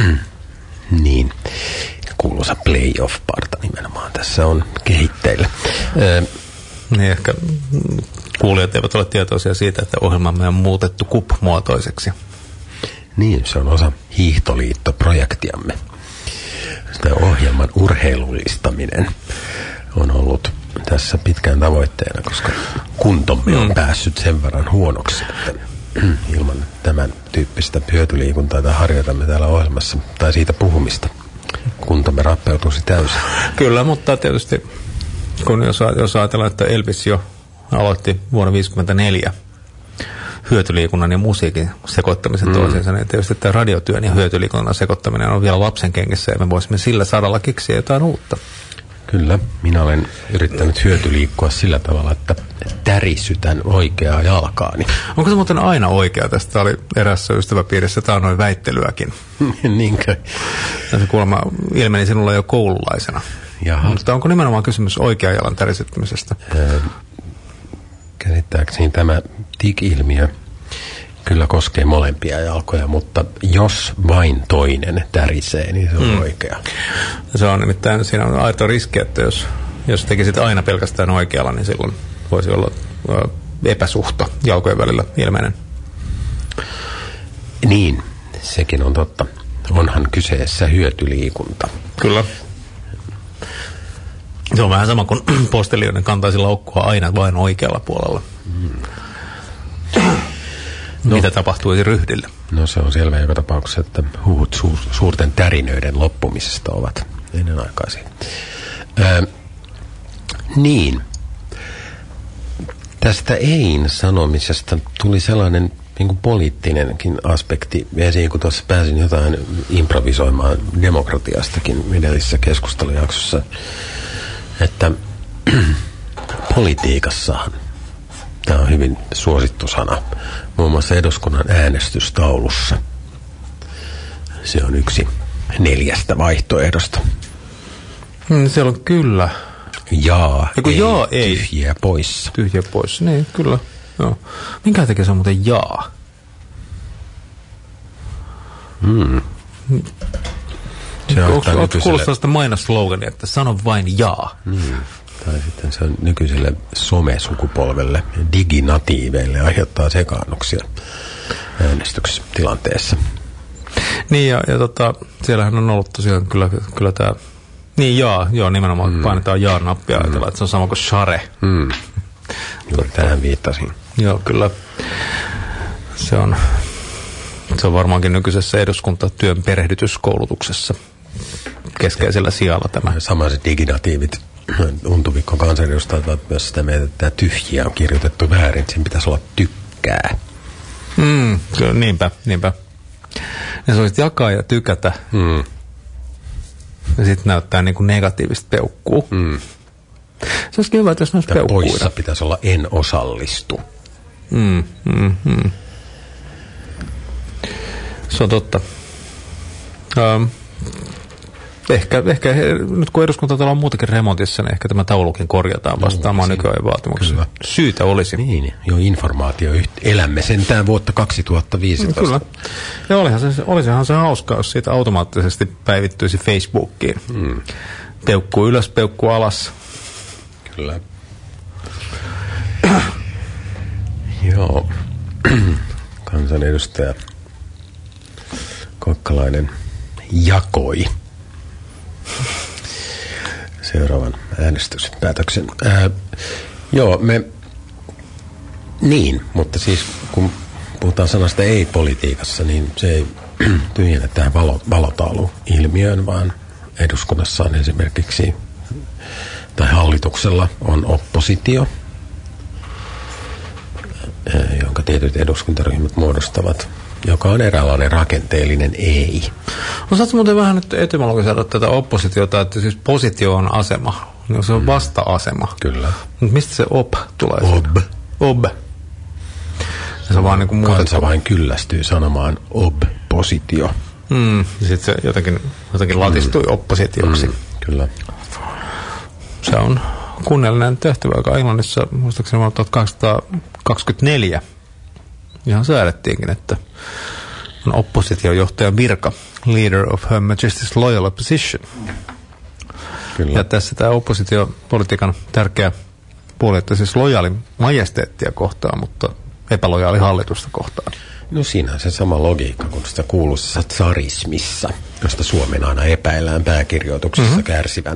niin, kuuluisa playoff-parta nimenomaan tässä on kehitteillä. Öm, niin ehkä kuulijat eivät ole tietoisia siitä, että ohjelmamme on muutettu K U P-muotoiseksi. Niin, se on osa Hiihtoliitto-projektiamme. Sitä ohjelman urheilullistaminen on ollut tässä pitkään tavoitteena, koska kuntomme on päässyt sen verran huonoksi, että ilman tämän tyyppistä hyötyliikuntaa tai harjoitamme täällä ohjelmassa, tai siitä puhumista, kuntomme rappeutuisi täysin. Kyllä, mutta tietysti kun jos, jos ajatellaan, että Elvis jo aloitti vuonna viisikymmentäneljä hyötyliikunnan ja musiikin sekoittamisen mm. toisiinsa, niin tietysti tämä radiotyön ja hyötyliikunnan sekoittaminen on vielä lapsen kengissä, ja me voisimme sillä saralla keksiä jotain uutta. Kyllä, minä olen yrittänyt hyötyliikkua sillä tavalla, että tärisytän oikeaa jalkaani. Onko se muuten aina oikea? Tästä oli erässä ystäväpiirissä taannoin väittelyäkin. Niinkö? Se kuulemma ilmeni sinulla jo koululaisena. Jaha. Mutta onko nimenomaan kysymys oikean jalan tärisyttämisestä? Öö, käsittääkseni tämä T I C-ilmiö kyllä koskee molempia jalkoja, mutta jos vain toinen tärisee, niin se on mm. oikea. Se on nimittäin, siinä on aito riski, että jos, jos tekisit aina pelkästään oikealla, niin silloin voisi olla epäsuhta jalkojen välillä ilmeinen. Niin, sekin on totta. onhan kyseessä hyötyliikunta. Kyllä. Se on vähän sama kuin postelioiden kantaisi laukkua aina vain oikealla puolella. Mm. No, mitä tapahtuisi ryhdille? No se on selvä joka tapauksessa, että huhut su- suurten tärinöiden loppumisesta ovat ennenaikaisia. Öö, niin. Tästä ein sanomisesta tuli sellainen niin kuin poliittinenkin aspekti esiin, kun tuossa pääsin jotain improvisoimaan demokratiastakin edellisessä keskustelujaksossa, että politiikassahan tämä on hyvin suosittu sana. Muun muassa eduskunnan äänestystaulussa. Se on yksi neljästä vaihtoehdosta. Hmm, siellä on kyllä. Jaa, ei, jaa, ei. Tyhjiä poissa. Tyhjiä poissa, niin kyllä. Joo. Minkä takia se on muuten jaa? Hmm. Se on nykyiselle... kuulostaa sitä mainoslogania, että sano vain jaa. Hmm. Tai sitten se on nykyiselle somesukupolvelle, diginatiiveille aiheuttaa sekaannuksia äänestystilanteessa. Niin ja, ja tota, siellähän on ollut tosiaan kyllä, kyllä tämä, niin jaa, joo nimenomaan mm. painetaan jaa-nappia mm. ajatella, että se on sama kuin share. Mm. Juuri tähän viittasin. Joo, kyllä se on, se on varmaankin nykyisessä eduskuntatyön perehdytyskoulutuksessa keskeisellä sijalla tämä. Samaiset diginatiivit. Untuvikko kansanedustajat ovat myös sitä mieltä, että tämä tyhjiä on kirjoitettu väärin, sen pitäisi olla tykkää. Mm, kyllä, niinpä, niinpä. Ja se olisi jakaa ja tykätä. Mm. Ja sitten näyttää niin kuin negatiivista peukkuu. Mm. Se olisi hyvä, jos näistä peukkuita. Poissa pitäisi olla en osallistu. Mm, mm, mm. Se on totta. Um, Ehkä, ehkä nyt kun eduskuntatalo on muutakin remontissa, niin ehkä tämä taulukin korjataan vastaamaan no, nykyajan vaatimuksia. Kyllä. Syytä olisi. Niin, jo informaatio. Elämme sentään vuotta kaksituhattaviisitoista. Kyllä. Ja olihan se, olisihan se hauskaa, jos siitä automaattisesti päivittyisi Facebookiin. Hmm. Peukku ylös, peukku alas. Kyllä. Joo. Kansanedustaja Kokkalainen jakoi seuraavan äänestyspäätöksen. Ää, joo, me... Niin, mutta siis kun puhutaan sanasta ei-politiikassa, niin se ei tyhjennä tähän valo, valotaulu-ilmiöön, vaan eduskunnassa on esimerkiksi, tai hallituksella on oppositio, ää, jonka tietyt eduskuntaryhmät muodostavat, joka on eräänlainen rakenteellinen ei. Osaatko muuten vähän nyt etymologisoida tätä oppositiota, että siis positio on asema, no se on vasta-asema. Kyllä. Mutta mistä se op tulee? Ob. Ob. Se on vaan niin kuin muutettu. Kansa vain kyllästyy sanomaan ob-positio. Mm, ja sitten se jotenkin, jotenkin latistui mm. oppositioksi. Mm, kyllä. Se on kunniallinen tehtävä, joka Englannissa, muistaakseni vuonna tuhatkahdeksansataakaksikymmentäneljä ihan säädettiinkin, että on oppositiojohtajan virka, leader of Her Majesty's Loyal Opposition. Kyllä. Ja tässä tämä oppositiopolitiikan tärkeä puoli, että siis lojaali majesteettia kohtaan, mutta epälojaali hallitusta kohtaan. No siinä on se sama logiikka kuin sitä kuuluisessa tsarismissa, josta Suomen aina epäillään pääkirjoituksessa mm-hmm. kärsivän.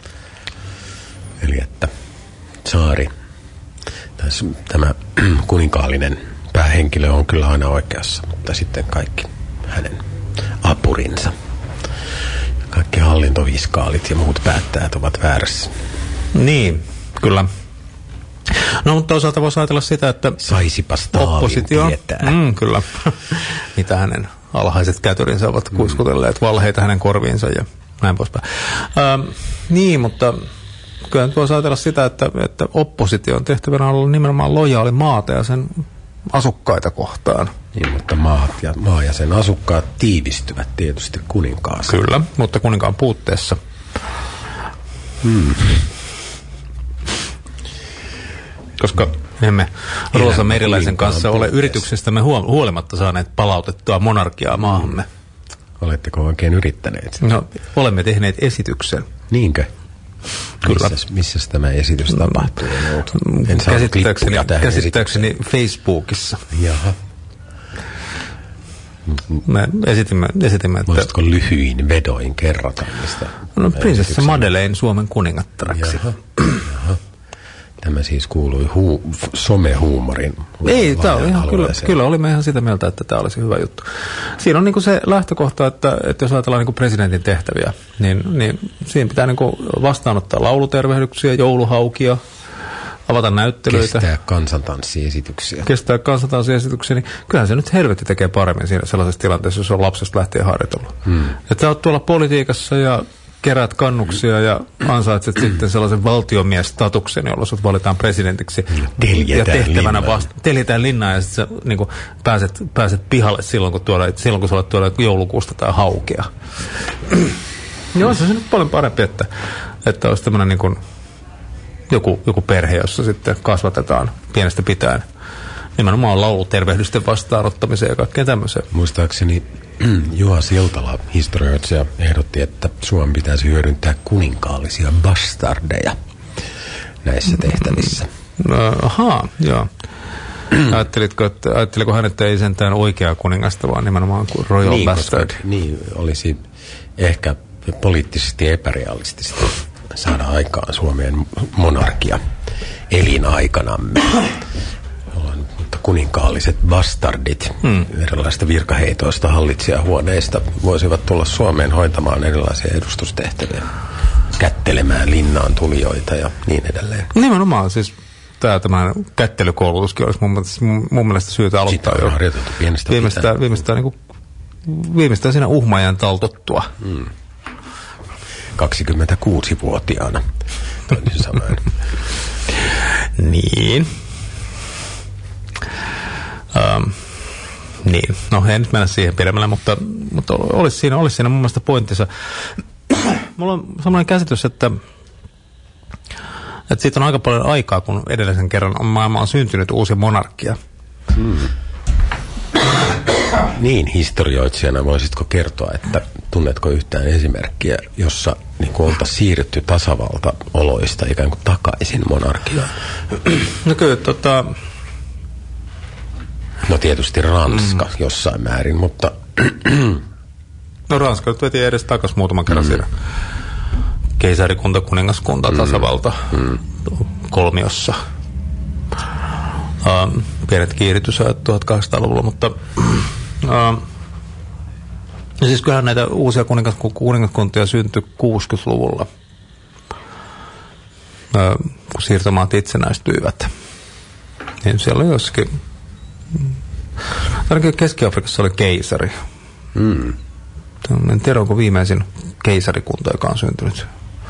Eli että tsaari, tämä kuninkaallinen päähenkilö on kyllä aina oikeassa, mutta sitten kaikki hänen apurinsa, kaikki hallintoviskaalit ja muut päättäjät ovat väärässä. Niin, kyllä. No, mutta toisaalta voisi ajatella sitä, että saisipa Stalin tietää. Mm, kyllä. Mitä hänen alhaiset kätyrinsä ovat kuiskutelleet valheita hänen korviinsa ja näin poispäin. Ähm, niin, mutta kyllä nyt voisi ajatella sitä, että, että opposition tehtävänä on olla nimenomaan lojaali maata ja sen asukkaita kohtaan. Niin, mutta maat ja, maa ja sen asukkaat tiivistyvät tietysti kuninkaassa. Kyllä, mutta kuninkaan puutteessa. Hmm. Koska emme Roosa Meriläisen kanssa ole yrityksestämme huolimatta saaneet palautettua monarkiaa maahamme. Oletteko oikein yrittäneet? No, olemme tehneet esityksen. Niinkö? Kyllä. Missäs, missäs tämä esitys tapahtuu? En käsittääkseni, käsittääkseni Facebookissa. Jaha. Me esitimme, esitimme että... Voisitko lyhyin vedoin kerrata mistä? No prinsessa Madeleine Suomen kuningattaraksi. Jaha, jaha. Tämä siis kuului huu, somehuumorin. Ei, tämä oli ihan, kyllä, kyllä olimme ihan sitä mieltä, että tämä olisi hyvä juttu. Siinä on niin kuin se lähtökohta, että, että jos ajatellaan niin kuin presidentin tehtäviä, niin, niin siinä pitää niin kuin vastaanottaa laulutervehdyksiä, jouluhaukia, avata näyttelyitä. Kestää kansantanssiesityksiä. Kestää kansantanssiesityksiä, niin kyllähän se nyt helvetti tekee paremmin siinä sellaisessa tilanteessa, jos on lapsesta lähtien harjoitellut. Hmm. Että sä oot tuolla politiikassa ja kerät kannuksia ja ansaitset hmm. sitten sellaisen valtiomiestatuksen, jolla sut valitaan presidentiksi. Teljetään ja tehtävänä linnaa. vasta. Teljetään linnaa ja sitten sä niin kuin pääset, pääset pihalle silloin, kun, tuolla, silloin, kun sä olet tuolla joulukuusta tai haukea. Joo, se on nyt paljon parempi, että, että olisi tämmöinen niin kuin Joku, joku perhe, jossa sitten kasvatetaan pienestä pitäen nimenomaan laulutervehdysten vastaanottamiseen ja kaikkeen tämmöiseen. Muistaakseni Juha Siltala, historioitsija, ehdotti, että Suomen pitäisi hyödyntää kuninkaallisia bastardeja näissä tehtävissä. Ahaa, joo. Ajattelitko, että, ajatteliko hän, että ei sentään oikeaa kuningasta, vaan nimenomaan kuin royal niin, bastard? Koska, niin, olisi ehkä poliittisesti epärealistista saada aikaan Suomeen monarkia elinaikanamme. Mutta kuninkaalliset bastardit hmm. erilaisista virkaheitoista, hallitsijahuoneista voisivat tulla Suomeen hoitamaan erilaisia edustustehtäviä, kättelemään linnaan tulijoita ja niin edelleen. Nimenomaan siis tämä tämän kättelykoulutuskin olisi mun mielestä, mun mielestä syytä aloittaa jo. Sitä on harjoitettu pienestä viimeistään, viimeistään, niin kuin, viimeistään siinä uhmajan taltottua. Hmm. kaksikymmentäkuusivuotiaana, toisin sanoen. Niin. Um, niin. No ei nyt mennä siihen pidemmälle, mutta, mutta olisi, siinä, olisi siinä mun mielestä pointtinsa. Mulla on sellainen käsitys, että, että siitä on aika paljon aikaa, kun edellisen kerran on maailmaan syntynyt uusi monarkia. Hmm. Niin, historioitsijana voisitko kertoa, että tunnetko yhtään esimerkkiä, jossa niin oltaisiin siirrytty tasavalta-oloista ikään kuin takaisin monarkiaan? No kyllä, tota... No tietysti Ranska mm. jossain määrin, mutta... No Ranska nyt veti edes takaisin muutaman kerran mm. siinä. Keisarikunta, kuningaskunta, tasavalta, mm. kolmiossa. Uh, pienet kiiritysajat tuhatkahdeksansataaluvulla, mutta... Uh, siis kyllähän näitä uusia kuningas- kuningaskuntia syntyi kuusikymmentäluvulla, uh, kun siirtomaat itsenäistyivät. Niin siellä oli jossakin, ainakin Keski-Afrikassa oli keisari. Mm. En tiedä, onko viimeisin keisarikunta, joka on syntynyt.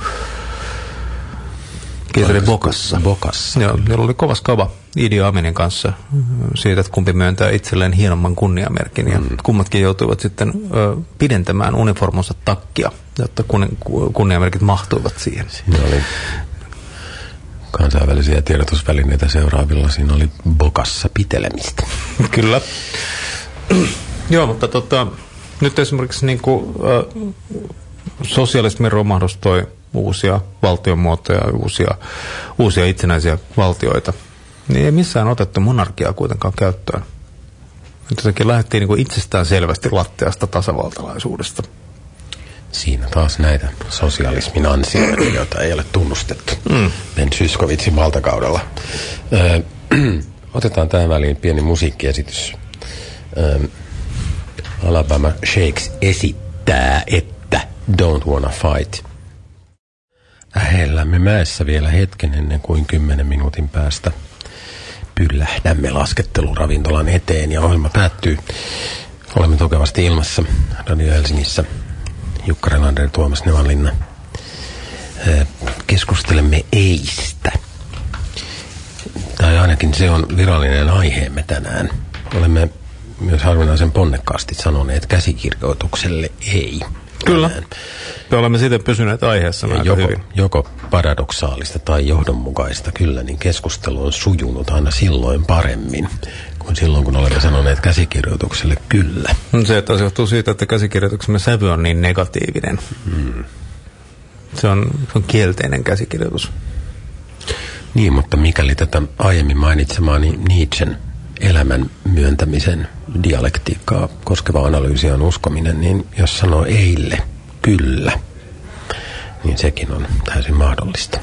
Keisari Bokassa. Bokassa. Joo, jolla oli kova skava Idi Aminin kanssa siitä, että kumpi myöntää itselleen hienomman kunniamerkin. Mm. Ja kummatkin joutuivat sitten ö, pidentämään uniformunsa takkia, jotta kun, kunniamerkit mahtuivat siihen. Siinä oli kansainvälisiä tiedotusvälineitä seuraavilla. Siinä oli Bokassa pitelemistä. Kyllä. Joo, mutta tota, nyt esimerkiksi niin kuin, ö, sosialismin romahdus toi uusia valtionmuotoja, uusia, uusia itsenäisiä valtioita, niin ei missään otettu monarkiaa kuitenkaan käyttöön. Jotenkin lähdettiin niin kuin itsestään selvästi latteasta tasavaltalaisuudesta. Siinä taas näitä sosialismin ansioita, joita ei ole tunnustettu mm. Ben Zyskowiczin valtakaudella. Ö, otetaan tähän väliin pieni musiikkiesitys. Ö, Alabama Shakes esittää, että Don't Wanna Fight. Lähellämme mäessä vielä hetken ennen kuin kymmenen minuutin päästä pyllähdämme lasketteluravintolan eteen ja ohjelma päättyy. Olemme tokevasti ilmassa Radio Helsingissä. Jukka Relander, Tuomas Nevanlinna. Keskustelemme eistä. Tai ainakin se on virallinen aiheemme tänään. Olemme myös harvinaisen ponnekkaasti sanoneet käsikirjoitukselle ei. Kyllä. Me olemme sitten pysyneet aiheessa aika joko, hyvin. Joko paradoksaalista tai johdonmukaista, kyllä, niin keskustelu on sujunut aina silloin paremmin kuin silloin, kun olemme sanoneet käsikirjoitukselle kyllä. Se taas johtuu siitä, että käsikirjoituksemme sävy on niin negatiivinen. Hmm. Se, on, se on kielteinen käsikirjoitus. Niin, mutta mikäli tätä aiemmin mainitsemaani Nietzschen elämän myöntämisen dialektiikkaa koskeva analyysi on uskominen, niin jos sanoo eille kyllä, niin sekin on täysin mahdollista.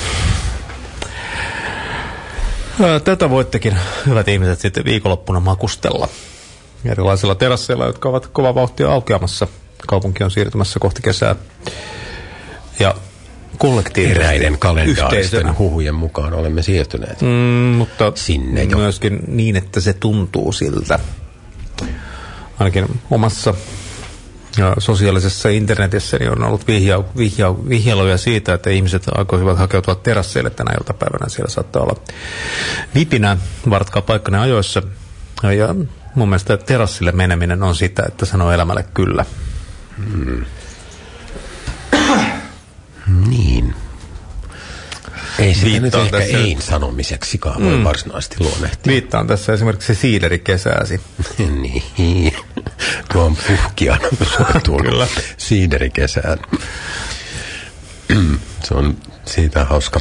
Tätä voittekin, hyvät ihmiset, sitten viikonloppuna makustella erilaisilla terasseilla, jotka ovat kova vauhtia aukeamassa. Kaupunki on siirtymässä kohti kesää. Ja kollektiivisesti eräiden kalendaaristen huhujen mukaan olemme siirtyneet mm, mutta sinne jo. Myöskin niin, että se tuntuu siltä. Ainakin omassa ja sosiaalisessa internetissä niin on ollut vihja, vihja, vihjailuja siitä, että ihmiset alkoivat hakeutua terasseille tänä iltapäivänä. Siellä saattaa olla vipinä, varatkaa paikkanne ajoissa. Ja mun mielestä terassille meneminen on sitä, että sanoo elämälle kyllä. Hmm. Niin. Ei sitä nyt ehkä tässä ei-sanomiseksikaan voi mm. varsinaisesti luonnehtia. Viittaan tässä esimerkiksi siiderikesääsi. Niin. Tuo on puhkiana tullut siiderikesään. Se on siitä hauska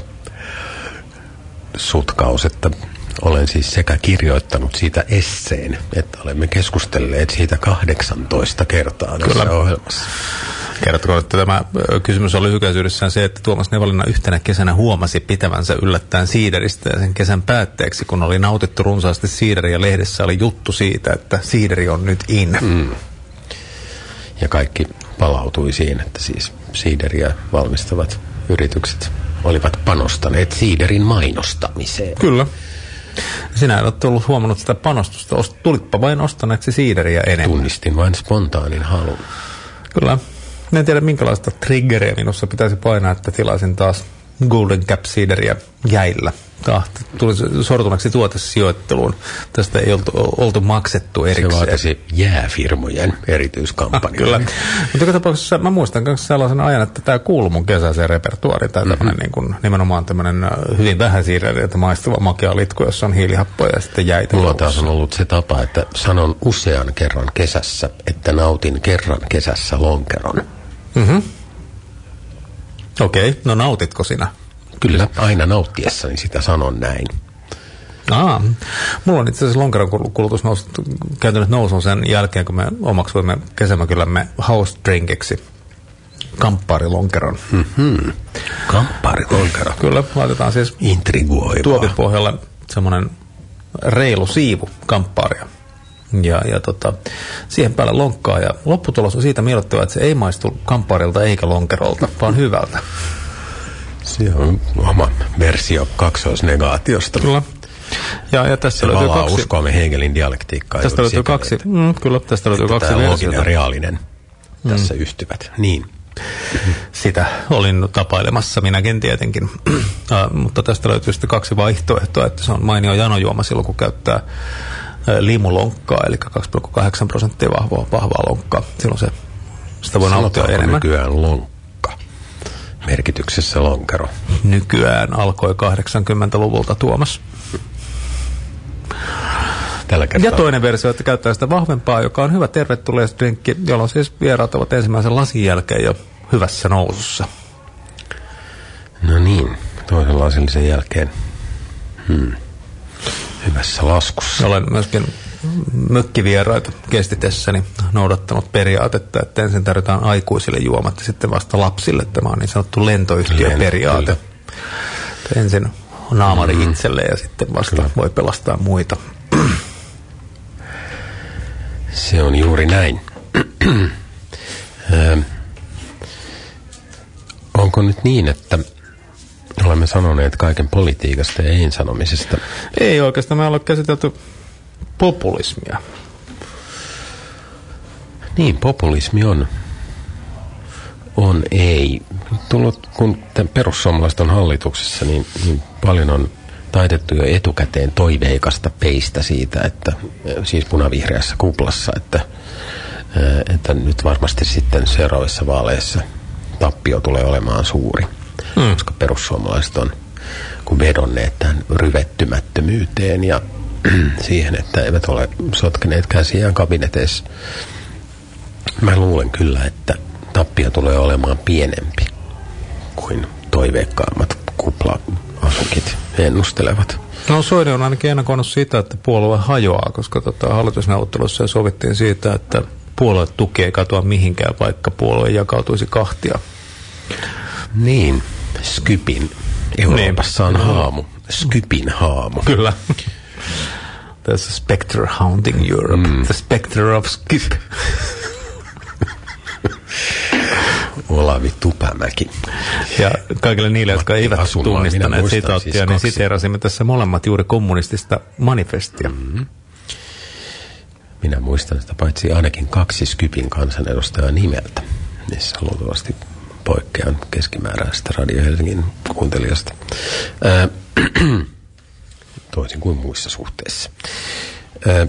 sutkaus, että olen siis sekä kirjoittanut siitä esseen, että olemme keskustelleet siitä kahdeksantoista kertaa tässä Kyllä. ohjelmassa. Kerrotko, että tämä kysymys oli lyhykäisyydessään se, että Tuomas Nevalinna yhtenä kesänä huomasi pitävänsä yllättäen siideristä ja sen kesän päätteeksi, kun oli nautittu runsaasti siideriä, lehdessä oli juttu siitä, että siideri on nyt in. Mm. Ja kaikki palautui siihen, että siis siideriä valmistavat yritykset olivat panostaneet siiderin mainostamiseen. Kyllä. Sinä et ole tullut huomannut sitä panostusta. Tulitpa vain ostaneeksi siideriä enemmän. Tunnistin vain spontaanin halun. Kyllä. En tiedä, minkälaista triggeria minussa pitäisi painaa, että tilaisin taas Golden Cap siideriä jäillä. Tahti tuli sortuneeksi tuotesijoitteluun. Tästä ei oltu, oltu maksettu erikseen. Se vaatisi jääfirmojen erityiskampanjan. Kyllä. Mutta joka tapauksessa mä muistan myös sellaisen ajan, että tämä kuuluu mun kesäiseen repertuariin. Tämä mm-hmm. niin kuin, nimenomaan tämmöinen hyvin vähän siideriä maistuva makea litku, jossa on hiilihappoja ja sitten jäitä. Mulla taas on ollut se tapa, että sanon usean kerran kesässä, että nautin kerran kesässä lonkeron. Mhm. Okei, okay. No nautitko sinä? Kyllä, aina nauttiessani sitä sanon näin. Aa, mulla on itse asiassa lonkeron kulutus noussut, käytännössä nousun sen jälkeen, kun me omaksuimme kesämökyllämme house drinkiksi kamppaarilonkeron. Mm-hmm. Kamppaarilonkeron. Kyllä, laitetaan siis intriguoivaa tuovipohjalle semmoinen reilu siivu kamppaaria. Ja, ja tota, siihen päälle lonkkaa ja lopputulos on siitä miellyttävää, että se ei maistu kamppaarilta eikä lonkerolta, vaan hyvältä. Se on oma versio kaksoisnegaatiosta. Kyllä. Ja, ja tässä löytyy kaksi. Uskoamme Hegelin dialektiikkaa. Tästä löytyy kaksi. Mm, kyllä, tästä löytyy kaksi versiota. Looginen ja reaalinen mm. tässä yhtyvät. Niin. Sitä olin tapailemassa minäkin tietenkin. uh, mutta tästä löytyy sitten kaksi vaihtoehtoa, että se on mainio janojuoma silloin, kun käyttää uh, limulonkkaa, eli kaksi pilkku kahdeksan prosenttia vahvaa, vahvaa lonkkaa. Silloin se, sitä voi nauttia enemmän. Nykyään lonkka merkityksessä lonkero? Nykyään alkoi kahdeksankymmentäluvulta, Tuomas. Tällä kertaa. Ja toinen versio, että käyttää sitä vahvempaa, joka on hyvä tervetulleisdrinkki, jolloin siis vieraat ovat ensimmäisen lasin jälkeen jo hyvässä nousussa. No niin, toisen lasillisen jälkeen hmm. hyvässä laskussa. Olen myöskin mökkivieraita kestitessäni noudattanut periaatetta, että ensin tarjotaan aikuisille juomat ja sitten vasta lapsille. Tämä on niin sanottu lentoyhtiöperiaate. Ensin naamari mm-hmm. itselle ja sitten vasta Kyllä. voi pelastaa muita. Se on juuri näin. Onko nyt niin, että olemme sanoneet kaiken politiikasta ja ei-sanomisesta? Ei oikeastaan, me ollaan käsitelty populismia. Niin, populismi on, on ei. Tullut, kun perussuomalaiset on hallituksessa, niin, niin paljon on taitettu jo etukäteen toiveikasta peistä siitä, että siis punavihreässä kuplassa, että, että nyt varmasti sitten seuraavissa vaaleissa tappio tulee olemaan suuri, hmm. koska perussuomalaiset on kun vedonneet tähän ryvettymättömyyteen ja siihen, että eivät ole sotkeneet käsiään kabineteissa. Mä luulen kyllä, että tappio tulee olemaan pienempi kuin toiveikkaammat kupla asukit ennustelevat. No Soini on ainakin ennakoinut sitä, että puolue hajoaa, koska tota, hallitusneuvottelussa sovittiin siitä, että puolue tuki ei katoa mihinkään, vaikka puolue jakautuisi kahtia. Niin, Skypin. Euroopassa on haamu. Skypin haamu. Kyllä. There's a spectre haunting Europe. Mm. The spectre of Skyp. Olavi Tupamäki. Ja kaikille niille, jotka Matti eivät Asunmaa, tunnistaneet sitaattia, siis niin siteerasimme tässä molemmat juuri kommunistista manifestia. Mm-hmm. Minä muistan sitä paitsi ainakin kaksi Skypin kansanedustajaa nimeltä, missä luultavasti poikkean keskimääräisestä Radio Helsingin kuuntelijasta. Ää, toisin kuin muissa suhteissa. Ää,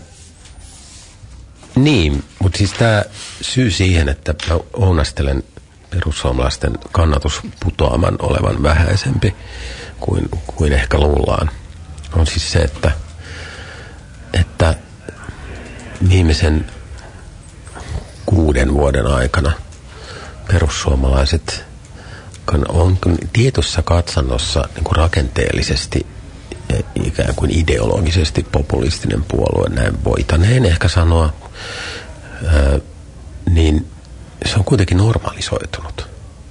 niin, mutta siis tämä syy siihen, että mä ounastelen perussuomalaisten kannatusputoaman olevan vähäisempi kuin, kuin ehkä luullaan, on siis se, että, että viimeisen kuuden vuoden aikana perussuomalaiset on tietyssä katsannossa niin kuin rakenteellisesti ikään kuin ideologisesti populistinen puolue, näin voitaneen ehkä sanoa, ää, niin se on kuitenkin normalisoitunut.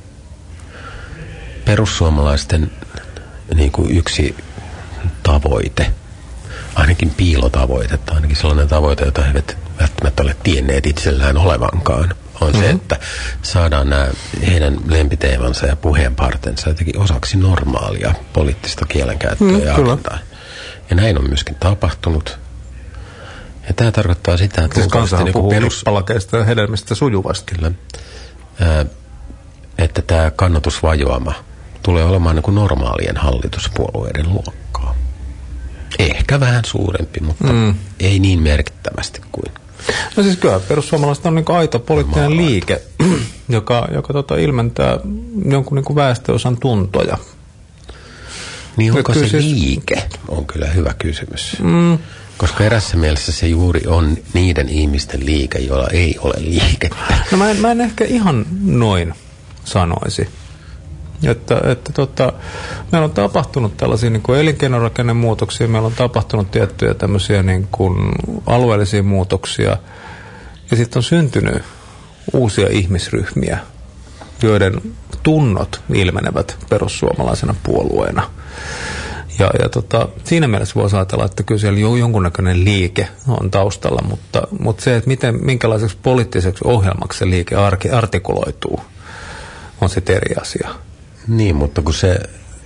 Perussuomalaisten niin kuin yksi tavoite, ainakin piilotavoite, tai ainakin sellainen tavoite, jota he eivät välttämättä ole tienneet itsellään olevankaan, on mm-hmm. se, että saadaan nämä heidän lempiteemansa ja puheenpartensa jotenkin osaksi normaalia poliittista kielenkäyttöä mm, ja agendaa. Ja näin on myöskin tapahtunut. Ja tämä tarkoittaa sitä, että... Siis kansahan niin puhuu perus... lippalakeista ja hedelmistä sujuvasti. Kyllä. Ää, että tämä kannatusvajoama tulee olemaan niin kuin normaalien hallituspuolueiden luokkaa. Ehkä vähän suurempi, mutta mm. ei niin merkittävästi kuin... No siis kyllä, perussuomalaiset on niin kuin aito poliittinen Maala. liike, joka, joka tota ilmentää jonkun niin kuin väestöosan tuntoja. Niin onko se siis... liike? On kyllä hyvä kysymys. Mm. Koska erässä mielessä se juuri on niiden ihmisten liike, joilla ei ole liikettä. No mä en, mä en ehkä ihan noin sanoisi. Että, että tota, meillä on tapahtunut tällaisia niin kuin elinkeinorakennemuutoksia, meillä on tapahtunut tiettyjä tämmöisiä niin kuin alueellisia muutoksia, ja sitten on syntynyt uusia ihmisryhmiä, joiden tunnot ilmenevät perussuomalaisena puolueena. Ja, ja tota, siinä mielessä voisi ajatella, että kyllä siellä jonkunnäköinen liike on taustalla, mutta, mutta se, että miten, minkälaiseksi poliittiseksi ohjelmaksi se liike artikuloituu, on sitten eri asia. Niin, mutta kun se,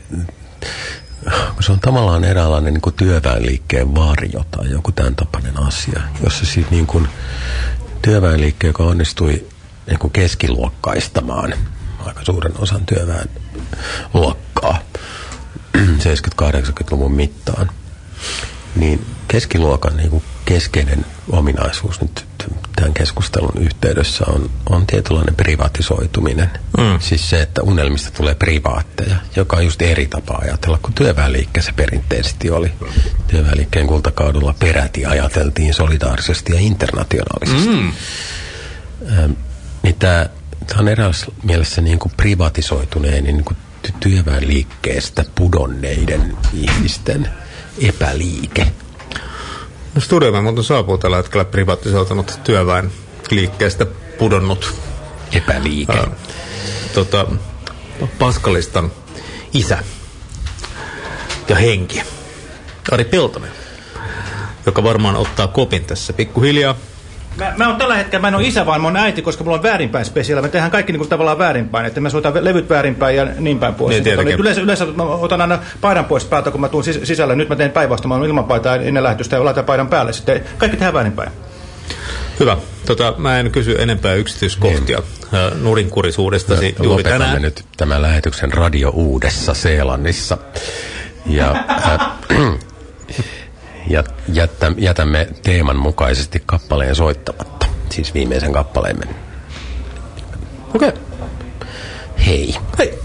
kun se on tavallaan eräänlainen niin kuin työväenliikkeen varjo tai joku tämän tapainen asia, jossa siis niin kuin työväenliikke, joka onnistui niin kuin keskiluokkaistamaan aika suuren osan työväenluokkaa seitsemänkymmentä-kahdeksankymmentäluvun mittaan, niin keskiluokan niin kuin keskeinen ominaisuus nyt tämän keskustelun yhteydessä on, on tietynlainen privatisoituminen. Mm. Siis se, että unelmista tulee privaatteja, joka on just eri tapa ajatella kuin työväenliikkeessä perinteisesti oli. Työväenliikkeen kultakaudella peräti ajateltiin solidaarisesti ja internationaalisesti. Mm. Ähm, niin tämä on eräässä mielessä niin kuin privatisoituneen niin kuin työväenliikkeestä pudonneiden ihmisten epäliike. No studiomme muuten saapuu tällä hetkellä privatisoitunut työväenliikkeestä pudonnut epäliike. Ää, tota, Paskalistan isä ja henki, Ari Peltonen, joka varmaan ottaa kopin tässä pikkuhiljaa. Mä, mä oon tällä hetkellä, mä en ole isä, vaan mä oon äiti, koska mulla on väärinpäin spesiaali. Me tehdään kaikki niin kuin tavallaan väärinpäin, että mä soitan levyt väärinpäin ja niin päin pois. Niin, mutta yleensä, yleensä mä otan aina paidan pois päältä, kun mä tuun sis- sisälle. Nyt mä teen päinvastoin, mä oon ilman paitaa ennen lähetystä ja laitan paidan päälle. Sitten kaikki tehdään väärinpäin. Hyvä. Tota, mä en kysy enempää yksityiskohtia niin. nurinkurisuudestasi juuri tänään. Nyt tämän lähetyksen Radio Uudessa Seelannissa. Ja... Äh, Ja jättä, jätämme teeman mukaisesti kappaleen soittamatta. Siis viimeisen kappaleemme. Okei. Okay. Hei. Hei.